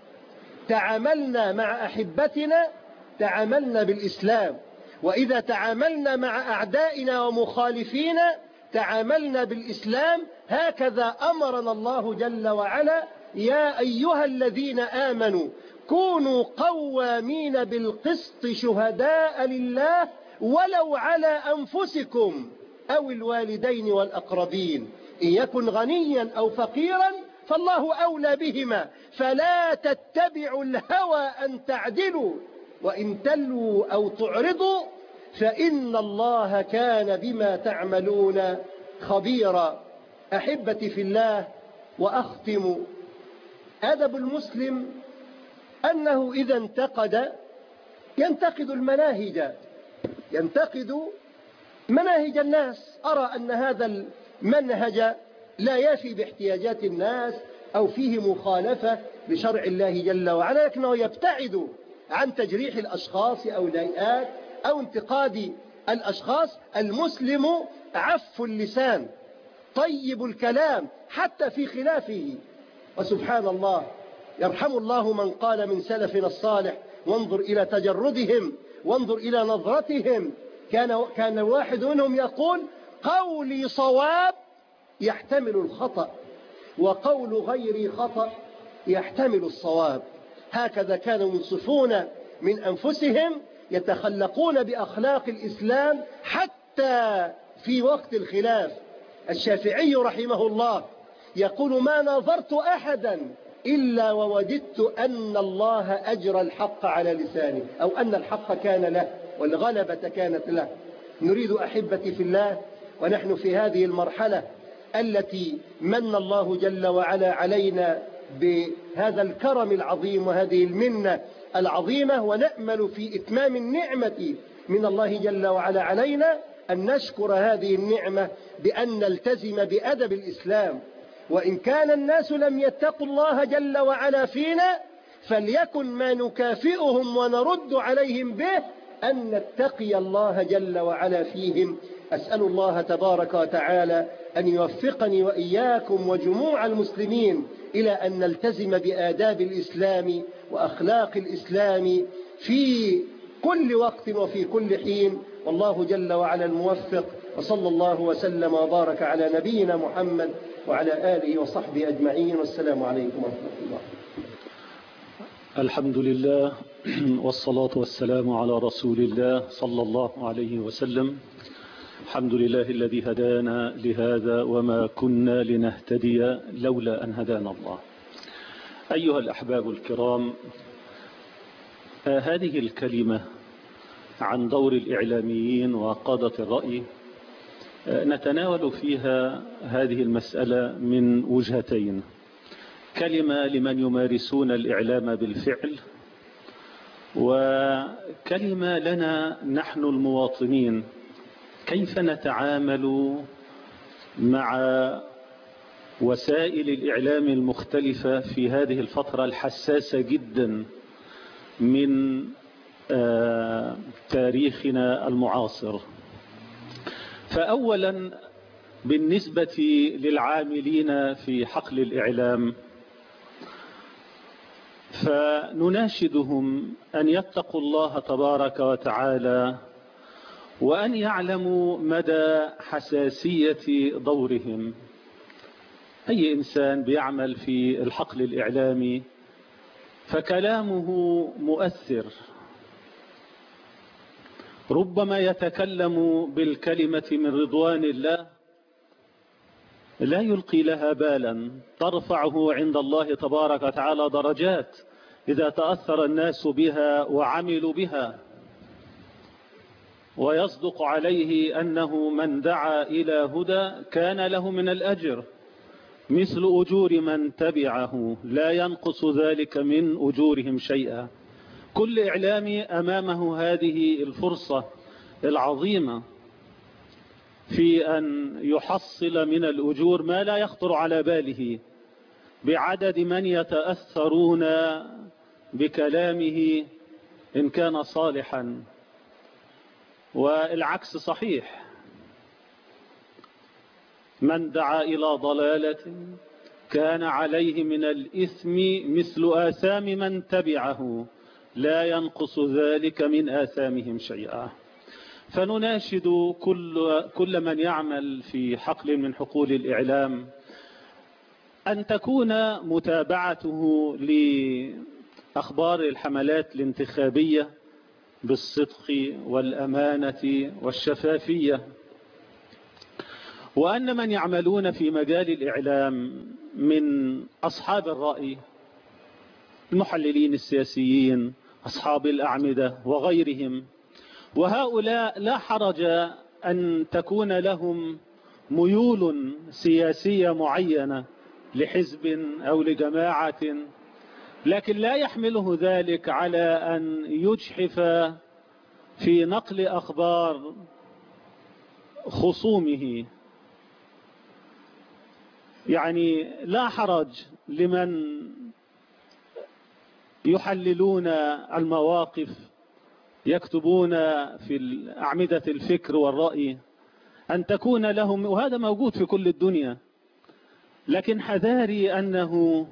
تعاملنا مع أحبتنا تعاملنا بالإسلام، وإذا تعاملنا مع أعدائنا ومخالفينا تعاملنا بالإسلام. هكذا أمرنا الله جل وعلا: يا أيها الذين آمنوا كونوا قوامين بالقسط شهداء لله ولو على أنفسكم أو الوالدين والأقربين، إن يكن غنيا أو فقيرا فالله أولى بهما، فلا تتبعوا الهوى أن تعدلوا وإن تلووا أو تعرضوا فإن الله كان بما تعملون خبيرا. أحبتي في الله، وأختم: أدب المسلم أنه إذا انتقد ينتقد المناهج، ينتقد مناهج الناس. أرى أن هذا المنهج لا يفي باحتياجات الناس أو فيه مخالفة لشرع الله جل وعلا، لكنه يبتعد عن تجريح الأشخاص أو الهيئات أو انتقاد الأشخاص. المسلم عف اللسان، طيب الكلام حتى في خلافه. وسبحان الله، يرحم الله من قال من سلفنا الصالح: وانظر إلى تجردهم، وانظر إلى نظرتهم. كان كان الواحد منهم يقول: قولي صواب يحتمل الخطأ، وقول غيري خطأ يحتمل الصواب. هكذا كانوا ينصفون من أنفسهم، يتخلقون بأخلاق الإسلام حتى في وقت الخلاف. الشافعي رحمه الله يقول: ما ناظرت أحدا إلا ووددت أن الله أجرى الحق على لسانه، أو أن الحق كان له والغلبة كانت له. نريد أحبتي في الله، ونحن في هذه المرحلة التي من الله جل وعلا علينا بهذا الكرم العظيم وهذه المنة العظيمة، ونأمل في إتمام النعمة من الله جل وعلا علينا، أن نشكر هذه النعمة بأن نلتزم بأدب الإسلام. وإن كان الناس لم يتقوا الله جل وعلا فينا، فليكن ما نكافئهم ونرد عليهم به أن نتقي الله جل وعلا فيهم. أسأل الله تبارك وتعالى أن يوفقني وإياكم وجموع المسلمين إلى أن نلتزم بآداب الإسلام وأخلاق الإسلام في كل وقت وفي كل حين، والله جل وعلا الموفق. وصلى الله وسلم وبارك على نبينا محمد وعلى آله وصحبه أجمعين، والسلام عليكم ورحمة الله. الحمد لله، والصلاة والسلام على رسول الله صلى الله عليه وسلم. الحمد لله الذي هدانا لهذا وما كنا لنهتدي لولا أن هدانا الله. أيها الأحباب الكرام، هذه الكلمة عن دور الإعلاميين وقادة الرأي نتناول فيها هذه المسألة من وجهتين: كلمة لمن يمارسون الإعلام بالفعل، وكلمة لنا نحن المواطنين، كيف نتعامل مع وسائل الإعلام المختلفة في هذه الفترة الحساسة جدا من تاريخنا المعاصر. فأولا بالنسبة للعاملين في حقل الإعلام فنناشدهم أن يتقوا الله تبارك وتعالى وأن يعلموا مدى حساسية دورهم. أي إنسان بيعمل في الحقل الإعلامي فكلامه مؤثر، ربما يتكلم بالكلمة من رضوان الله لا يلقي لها بالا، ترفعه عند الله تبارك وتعالى درجات إذا تأثر الناس بها وعملوا بها، ويصدق عليه أنه من دعا إلى هدى كان له من الأجر مثل أجور من تبعه لا ينقص ذلك من أجورهم شيئا. كل إعلامي أمامه هذه الفرصة العظيمة في أن يحصل من الأجور ما لا يخطر على باله بعدد من يتأثرون بكلامه إن كان صالحا، والعكس صحيح، من دعا إلى ضلالة كان عليه من الإثم مثل آثام من تبعه لا ينقص ذلك من آثامهم شيئا. فنناشد كل, كل من يعمل في حقل من حقول الإعلام أن تكون متابعته لأخبار الحملات الانتخابية بالصدق والأمانة والشفافية، وأن من يعملون في مجال الإعلام من أصحاب الرأي المحللين السياسيين أصحاب الأعمدة وغيرهم، وهؤلاء لا حرج أن تكون لهم ميول سياسية معينة لحزب أو لجماعة، لكن لا يحمله ذلك على أن يجحف في نقل أخبار خصومه. يعني لا حرج لمن يحللون المواقف يكتبون في أعمدة الفكر والرأي أن تكون لهم، وهذا موجود في كل الدنيا، لكن حذاري أنه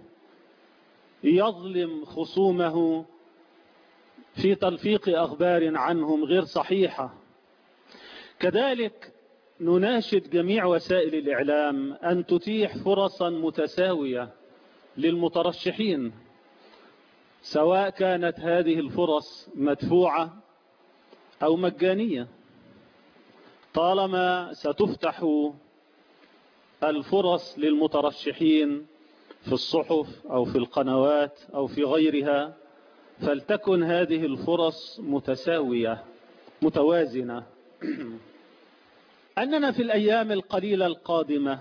يظلم خصومه في تلفيق أخبار عنهم غير صحيحة. كذلك نناشد جميع وسائل الإعلام أن تتيح فرصا متساوية للمترشحين، سواء كانت هذه الفرص مدفوعة أو مجانية، طالما ستفتح الفرص للمترشحين في الصحف أو في القنوات أو في غيرها فلتكن هذه الفرص متساوية متوازنة. أننا في الأيام القليلة القادمة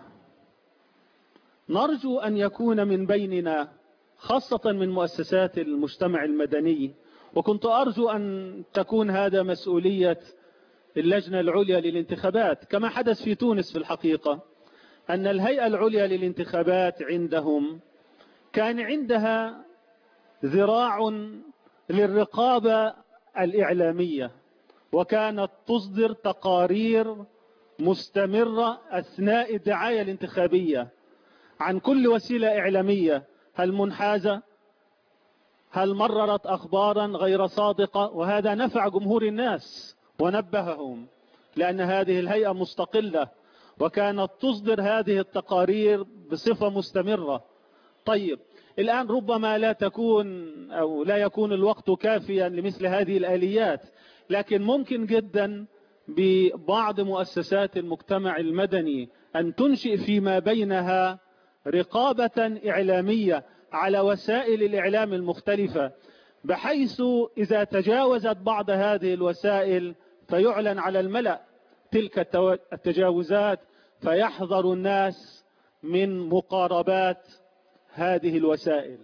نرجو أن يكون من بيننا، خاصة من مؤسسات المجتمع المدني، وكنت أرجو أن تكون هذا مسؤولية اللجنة العليا للانتخابات كما حدث في تونس في الحقيقة، أن الهيئة العليا للانتخابات عندهم كان عندها ذراع للرقابة الإعلامية، وكانت تصدر تقارير مستمرة أثناء الدعاية الانتخابية عن كل وسيلة إعلامية، هل منحازة، هل مررت أخبارا غير صادقة، وهذا نفع جمهور الناس ونبههم، لأن هذه الهيئة مستقلة وكانت تصدر هذه التقارير بصفة مستمرة. طيب الآن ربما لا تكون أو لا يكون الوقت كافيا لمثل هذه الآليات، لكن ممكن جدا ببعض مؤسسات المجتمع المدني أن تنشئ فيما بينها رقابة إعلامية على وسائل الإعلام المختلفة، بحيث إذا تجاوزت بعض هذه الوسائل فيعلن على الملأ تلك التجاوزات، فيحذر الناس من مقاربات هذه الوسائل.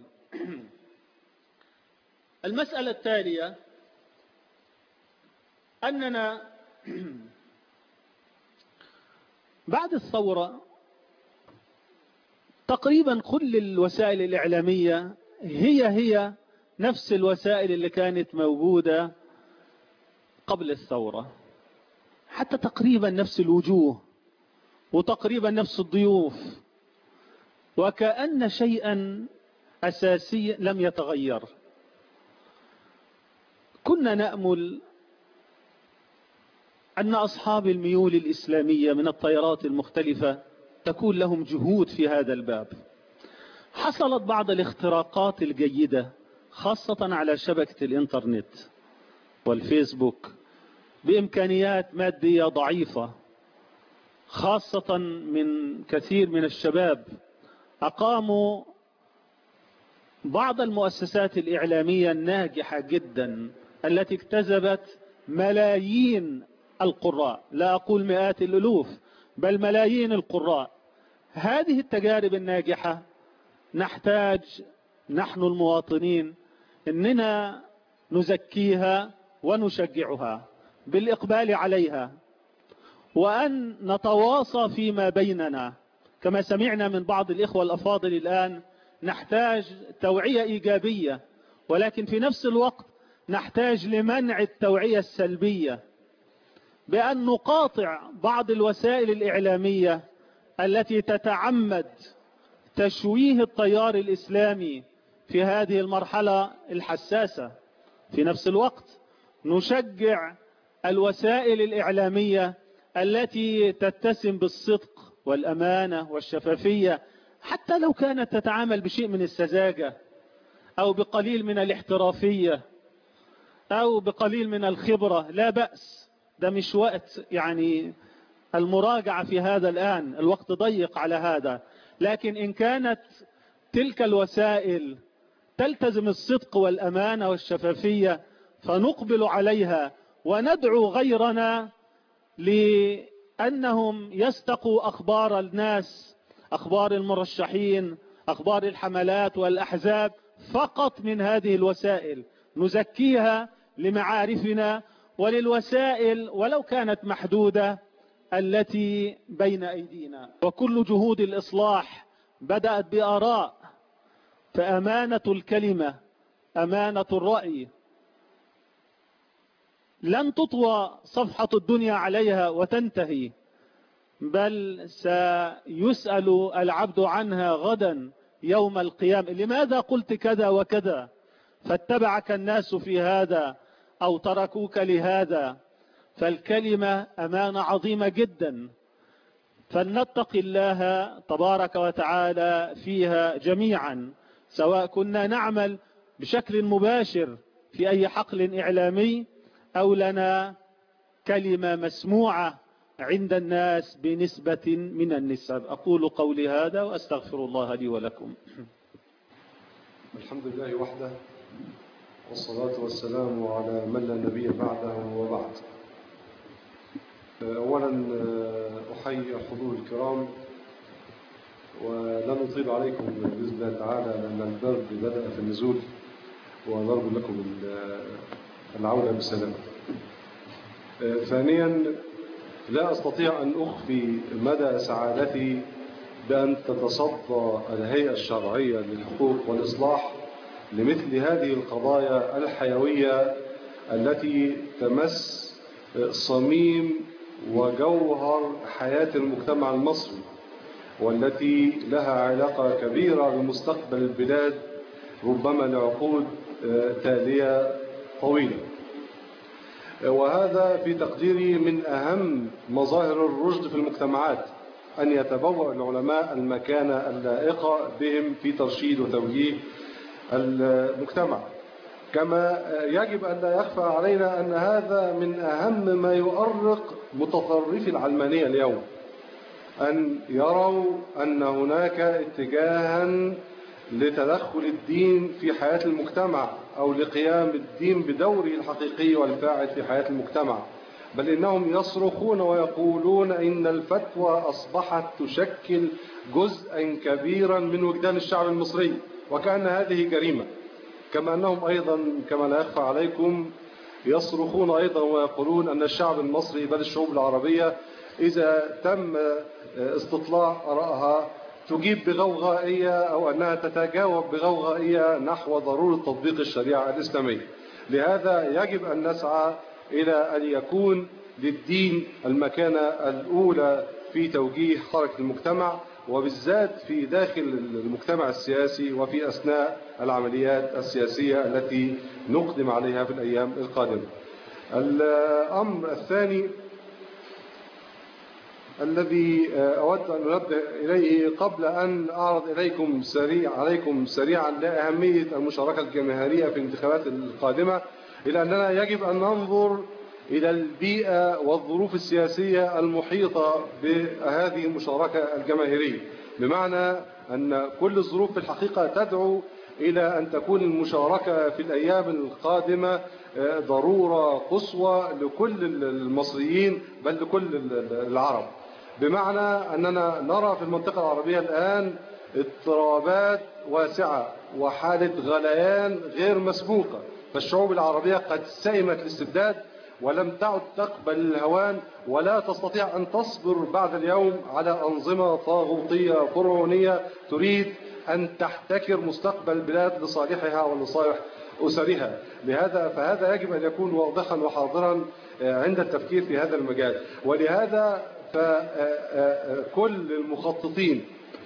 المسألة التالية أننا بعد الثورة تقريبا كل الوسائل الإعلامية هي هي نفس الوسائل اللي كانت موجودة قبل الثورة، حتى تقريبا نفس الوجوه وتقريبا نفس الضيوف، وكأن شيئا أساسيا لم يتغير. كنا نأمل أن أصحاب الميول الإسلامية من التيارات المختلفة تكون لهم جهود في هذا الباب. حصلت بعض الاختراقات الجيدة خاصة على شبكة الإنترنت والفيسبوك بإمكانيات مادية ضعيفة، خاصة من كثير من الشباب أقاموا بعض المؤسسات الإعلامية الناجحة جدا التي اكتسبت ملايين القراء، لا أقول مئات الألوف بل ملايين القراء. هذه التجارب الناجحة نحتاج نحن المواطنين أننا نزكيها ونشجعها بالإقبال عليها، وأن نتواصى فيما بيننا. كما سمعنا من بعض الإخوة الأفاضل الآن نحتاج توعية إيجابية، ولكن في نفس الوقت نحتاج لمنع التوعية السلبية بأن نقاطع بعض الوسائل الإعلامية التي تتعمد تشويه التيار الإسلامي في هذه المرحلة الحساسة. في نفس الوقت نشجع الوسائل الإعلامية التي تتسم بالصدق والأمانة والشفافية، حتى لو كانت تتعامل بشيء من السذاجة أو بقليل من الاحترافية أو بقليل من الخبرة، لا بأس. ده مش وقت يعني المراجعة في هذا الآن، الوقت ضيق على هذا. لكن إن كانت تلك الوسائل تلتزم الصدق والأمانة والشفافية فنقبل عليها وندعو غيرنا لأنهم يستقوا أخبار الناس، أخبار المرشحين، أخبار الحملات والأحزاب فقط من هذه الوسائل، نزكيها لمعارفنا وللوسائل ولو كانت محدودة التي بين أيدينا. وكل جهود الإصلاح بدأت بآراء، فأمانة الكلمة أمانة الرأي لن تطوى صفحة الدنيا عليها وتنتهي، بل سيسأل العبد عنها غدا يوم القيامة. لماذا قلت كذا وكذا فاتبعك الناس في هذا أو تركوك لهذا؟ فالكلمة أمانة عظيمة جدا، فلنتق الله تبارك وتعالى فيها جميعا، سواء كنا نعمل بشكل مباشر في أي حقل إعلامي أو لنا كلمة مسموعة عند الناس بنسبة من النسب. أقول قولي هذا وأستغفر الله لي ولكم. الحمد لله وحده، والصلاة والسلام على من لا نبي بعده وبعد. أولا أحيي الحضور الكرام، ولن أطيل عليكم بإذن الله تعالى لأن البرد بدأ في النزول، ونرجو لكم العودة بسلام. ثانيا، لا أستطيع أن أخفي مدى سعادتي بأن تتصدى الهيئة الشرعية للحقوق والإصلاح لمثل هذه القضايا الحيوية التي تمس صميم وجوهر حياة المجتمع المصري، والتي لها علاقة كبيرة بمستقبل البلاد ربما لعقود تالية طويلة. وهذا في تقديري من أهم مظاهر الرشد في المجتمعات، أن يتبوأ العلماء المكانة اللائقة بهم في ترشيد وتوجيه المجتمع. كما يجب أن لا يخفى علينا أن هذا من أهم ما يؤرق متطرفي العلمانية اليوم، أن يروا أن هناك اتجاها لتدخل الدين في حياة المجتمع أو لقيام الدين بدوره الحقيقي والفاعل في حياة المجتمع، بل إنهم يصرخون ويقولون إن الفتوى أصبحت تشكل جزءا كبيرا من وجدان الشعب المصري، وكأن هذه جريمة. كما أنهم أيضا كما لا يخفى عليكم يصرخون أيضا ويقولون أن الشعب المصري بل الشعوب العربية إذا تم استطلاع آرائها تجيب بغوغائية أو أنها تتجاوب بغوغائية نحو ضرورة تطبيق الشريعة الإسلامية. لهذا يجب أن نسعى إلى أن يكون للدين المكانة الأولى في توجيه حركة المجتمع، وبالذات في داخل المجتمع السياسي وفي أثناء العمليات السياسية التي نقدم عليها في الأيام القادمة. الأمر الثاني الذي أود أن أنبه إليه قبل أن أعرض إليكم سريع عليكم سريعا لأهمية المشاركة الجماهيرية في الانتخابات القادمة، إلى أننا يجب أن ننظر إلى البيئة والظروف السياسية المحيطة بهذه المشاركة الجماهيرية، بمعنى أن كل الظروف في الحقيقة تدعو إلى أن تكون المشاركة في الأيام القادمة ضرورة قصوى لكل المصريين بل لكل العرب، بمعنى أننا نرى في المنطقة العربية الآن اضطرابات واسعة وحالة غليان غير مسبوقة، فالشعوب العربية قد سئمت الاستبداد ولم تعد تقبل الهوان ولا تستطيع أن تصبر بعد اليوم على أنظمة طاغوتية فرعونية تريد أن تحتكر مستقبل البلاد لصالحها ولصالح أسرها. لهذا فهذا يجب أن يكون واضحا وحاضرا عند التفكير في هذا المجال، ولهذا فكل المخططين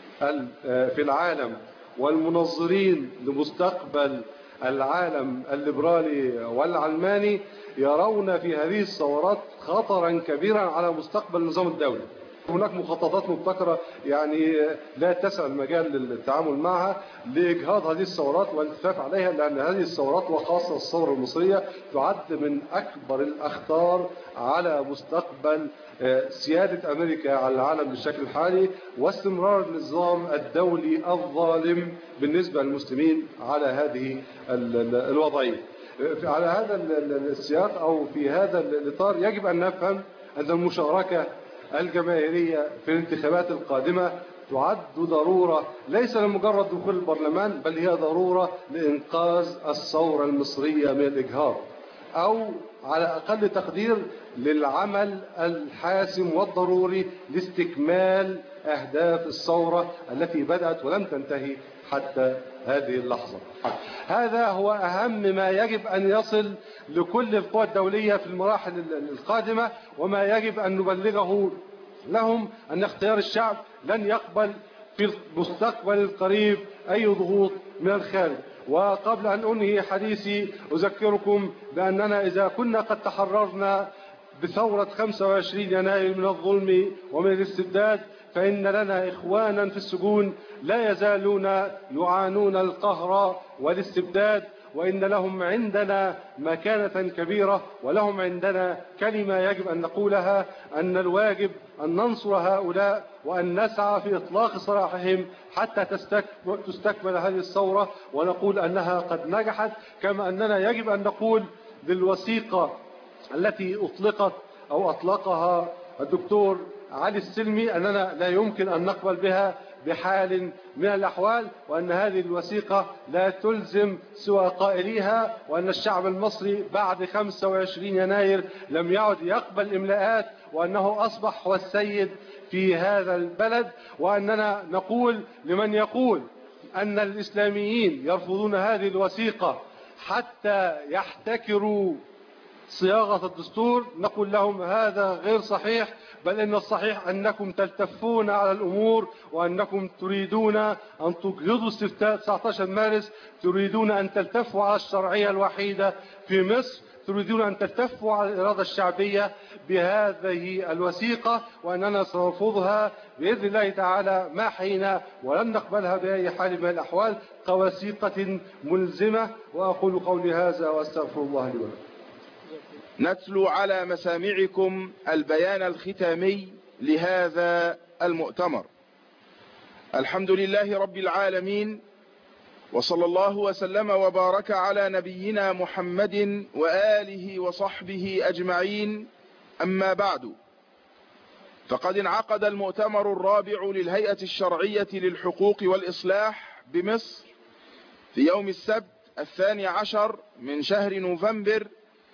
في العالم والمنظرين لمستقبل العالم الليبرالي والعلماني يرون في هذه الثورات خطرا كبيرا على مستقبل النظام الدولي. هناك مخططات مبتكرة يعني لا تسع المجال للتعامل معها لإجهاض هذه الثورات والالتفاف عليها، لأن هذه الثورات وخاصة الثورة المصرية تعد من أكبر الأخطار على مستقبل سيادة أمريكا على العالم بالشكل الحالي واستمرار النظام الدولي الظالم بالنسبة للمسلمين على هذه الوضعية. على هذا السياق أو في هذا الإطار يجب أن نفهم أن المشاركة الجماهيرية في الانتخابات القادمة تعد ضرورة ليس لمجرد دخول البرلمان، بل هي ضرورة لإنقاذ الثورة المصرية من الإجهاض، أو على أقل تقدير للعمل الحاسم والضروري لاستكمال أهداف الثورة التي بدأت ولم تنتهي حتى هذه اللحظة. هذا هو أهم ما يجب أن يصل لكل القوى الدولية في المراحل القادمة، وما يجب أن نبلغه لهم أن اختيار الشعب لن يقبل في المستقبل القريب أي ضغوط من الخارج. وقبل أن أنهي حديثي أذكركم بأننا إذا كنا قد تحررنا بثورة خمسة وعشرين يناير من الظلم ومن الاستبداد، فإن لنا إخوانا في السجون لا يزالون يعانون القهر والاستبداد، وإن لهم عندنا مكانة كبيرة ولهم عندنا كلمة يجب أن نقولها، أن الواجب أن ننصر هؤلاء وأن نسعى في إطلاق سراحهم حتى تستكمل هذه الثورة ونقول أنها قد نجحت، كما أننا يجب أن نقول للوثيقة التي أطلقت أو أطلقها الدكتور علي السلمي أننا لا يمكن أن نقبل بها بحال من الأحوال، وأن هذه الوثيقة لا تلزم سوى قائليها، وأن الشعب المصري بعد خمسة وعشرين يناير لم يعد يقبل إملاءات، وأنه أصبح هو السيد في هذا البلد. وأننا نقول لمن يقول أن الإسلاميين يرفضون هذه الوثيقة حتى يحتكروا صياغة الدستور، نقول لهم هذا غير صحيح، بل إن الصحيح أنكم تلتفون على الأمور، وأنكم تريدون أن تجهضوا استفتاء تسعة عشر مارس، تريدون أن تلتفوا على الشرعية الوحيدة في مصر، تريدون أن تلتفوا على الإرادة الشعبية بهذه الوثيقة، وأننا سنرفضها بإذن الله تعالى ما حين، ولن نقبلها بأي حال من الأحوال كوثيقة ملزمة. وأقول قولي هذا وأستغفر الله لي ولكم. نتلو على مسامعكم البيان الختامي لهذا المؤتمر. الحمد لله رب العالمين، وصلى الله وسلم وبارك على نبينا محمد وآله وصحبه أجمعين، أما بعد، فقد انعقد المؤتمر الرابع للهيئة الشرعية للحقوق والإصلاح بمصر في يوم السبت الثاني عشر من شهر نوفمبر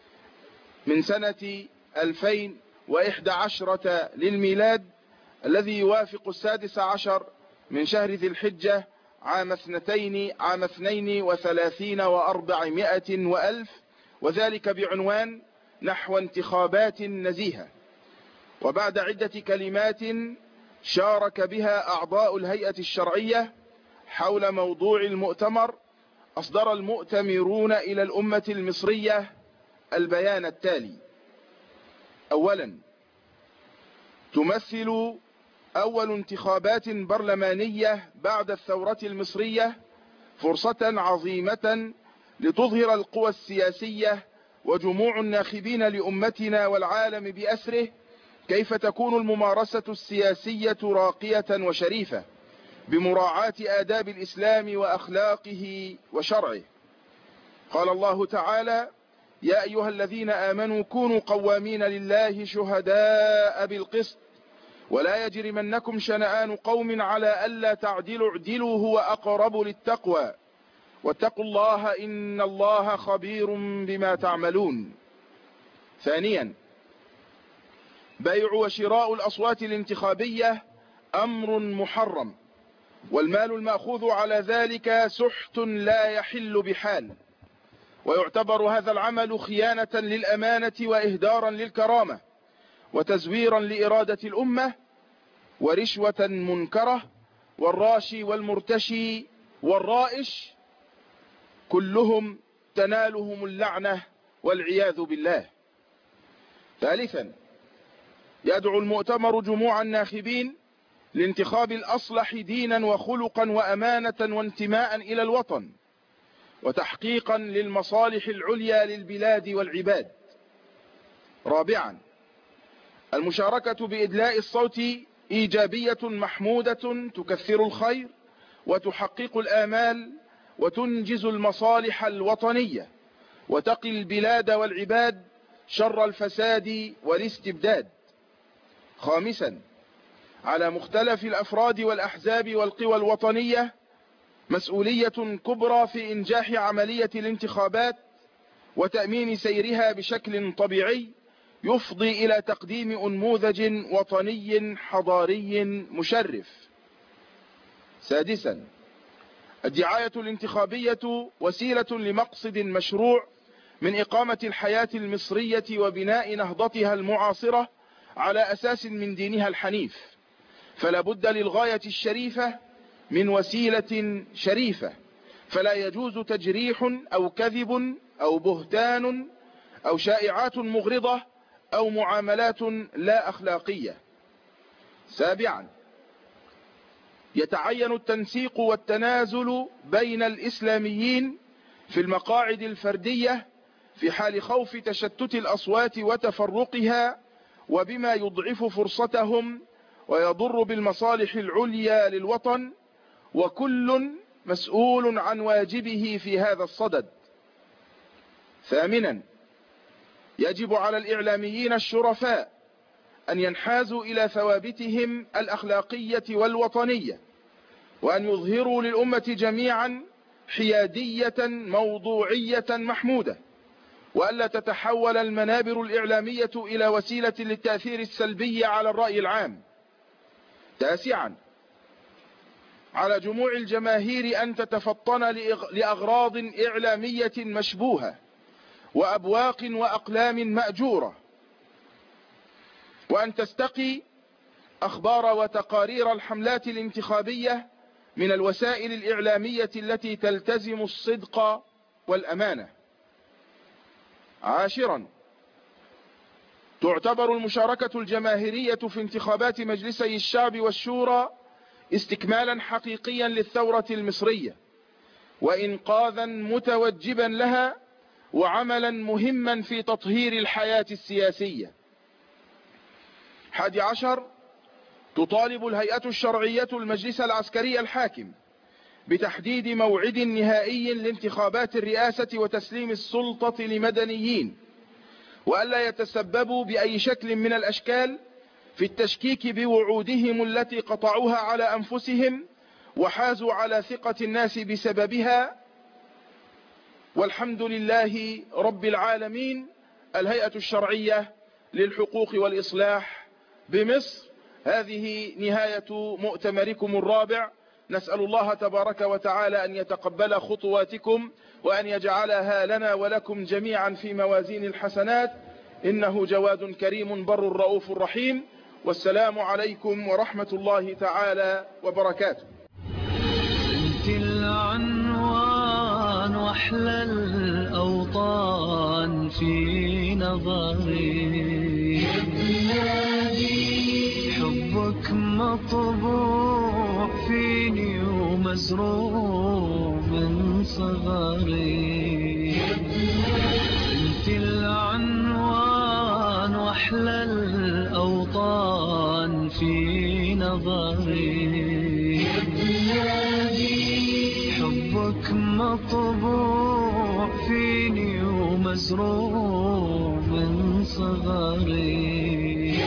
من سنة ألفين وإحدى عشرة للميلاد، الذي يوافق السادس عشر من شهر ذي الحجة عام اثنتين عام اثنين وثلاثين وأربعمائة وألف، وذلك بعنوان نحو انتخابات نزيهة. وبعد عدة كلمات شارك بها أعضاء الهيئة الشرعية حول موضوع المؤتمر، أصدر المؤتمرون إلى الأمة المصرية البيان التالي: أولا، تمثل أول انتخابات برلمانية بعد الثورة المصرية فرصة عظيمة لتظهر القوى السياسية وجموع الناخبين لأمتنا والعالم بأسره كيف تكون الممارسة السياسية راقية وشريفة بمراعاة آداب الإسلام وأخلاقه وشرعه. قال الله تعالى: يا أيها الذين آمنوا كونوا قوامين لله شهداء بالقسط ولا يجرمنكم شنآن قوم على ألا تعدلوا اعدلوا هو أقرب للتقوى واتقوا الله إن الله خبير بما تعملون. ثانيا، بيع وشراء الأصوات الانتخابية أمر محرم، والمال المأخوذ على ذلك سحت لا يحل بحال، ويعتبر هذا العمل خيانة للأمانة وإهدارا للكرامة وتزويرا لإرادة الأمة ورشوة منكرة، والراشي والمرتشي والرائش كلهم تنالهم اللعنة والعياذ بالله. ثالثا، يدعو المؤتمر جموع الناخبين لانتخاب الأصلح دينا وخلقا وأمانة وانتماء إلى الوطن وتحقيقا للمصالح العليا للبلاد والعباد. رابعا، المشاركة بإدلاء الصوت إيجابية محمودة تكثر الخير وتحقق الآمال وتنجز المصالح الوطنية وتقي البلاد والعباد شر الفساد والاستبداد. خامسا، على مختلف الأفراد والأحزاب والقوى الوطنية مسؤولية كبرى في إنجاح عملية الانتخابات وتأمين سيرها بشكل طبيعي يفضي إلى تقديم أنموذج وطني حضاري مشرف. سادسا، الدعاية الانتخابية وسيلة لمقصد مشروع من إقامة الحياة المصرية وبناء نهضتها المعاصرة على أساس من دينها الحنيف، فلا بد للغاية الشريفة من وسيلة شريفة، فلا يجوز تجريح أو كذب أو بهتان أو شائعات مغرضة أو معاملات لا أخلاقية. سابعا، يتعين التنسيق والتنازل بين الإسلاميين في المقاعد الفردية في حال خوف تشتت الأصوات وتفرقها وبما يضعف فرصتهم ويضر بالمصالح العليا للوطن، وكل مسؤول عن واجبه في هذا الصدد. ثامنا، يجب على الإعلاميين الشرفاء أن ينحازوا إلى ثوابتهم الأخلاقية والوطنية وأن يظهروا للأمة جميعا حيادية موضوعية محمودة، وألا تتحول المنابر الإعلامية إلى وسيلة للتأثير السلبي على الرأي العام. تاسعا، على جموع الجماهير أن تتفطن لأغراض إعلامية مشبوهة وأبواق وأقلام مأجورة، وأن تستقي أخبار وتقارير الحملات الانتخابية من الوسائل الإعلامية التي تلتزم الصدق والأمانة. عاشرا، تعتبر المشاركة الجماهيرية في انتخابات مجلسي الشعب والشورى استكمالا حقيقيا للثورة المصرية وإنقاذا متوجبا لها وعملا مهما في تطهير الحياة السياسية. حادي عشر، تطالب الهيئة الشرعية المجلس العسكري الحاكم بتحديد موعد نهائي لانتخابات الرئاسة وتسليم السلطة لمدنيين، وألا يتسببوا بأي شكل من الأشكال في التشكيك بوعودهم التي قطعوها على أنفسهم وحازوا على ثقة الناس بسببها. والحمد لله رب العالمين. الهيئة الشرعية للحقوق والإصلاح بمصر، هذه نهاية مؤتمركم الرابع. نسأل الله تبارك وتعالى أن يتقبل خطواتكم وأن يجعلها لنا ولكم جميعا في موازين الحسنات، إنه جواد كريم بر رؤوف رحيم. والسلام عليكم ورحمة الله تعالى وبركاته. انت العنوان واحلى الأوطان في نظري، حبك مطبوع فيني ومزروع من صغري. انت العنوان واحلى الأوطان في نظري، حبك مطبوع فيني ومزروع من صغري.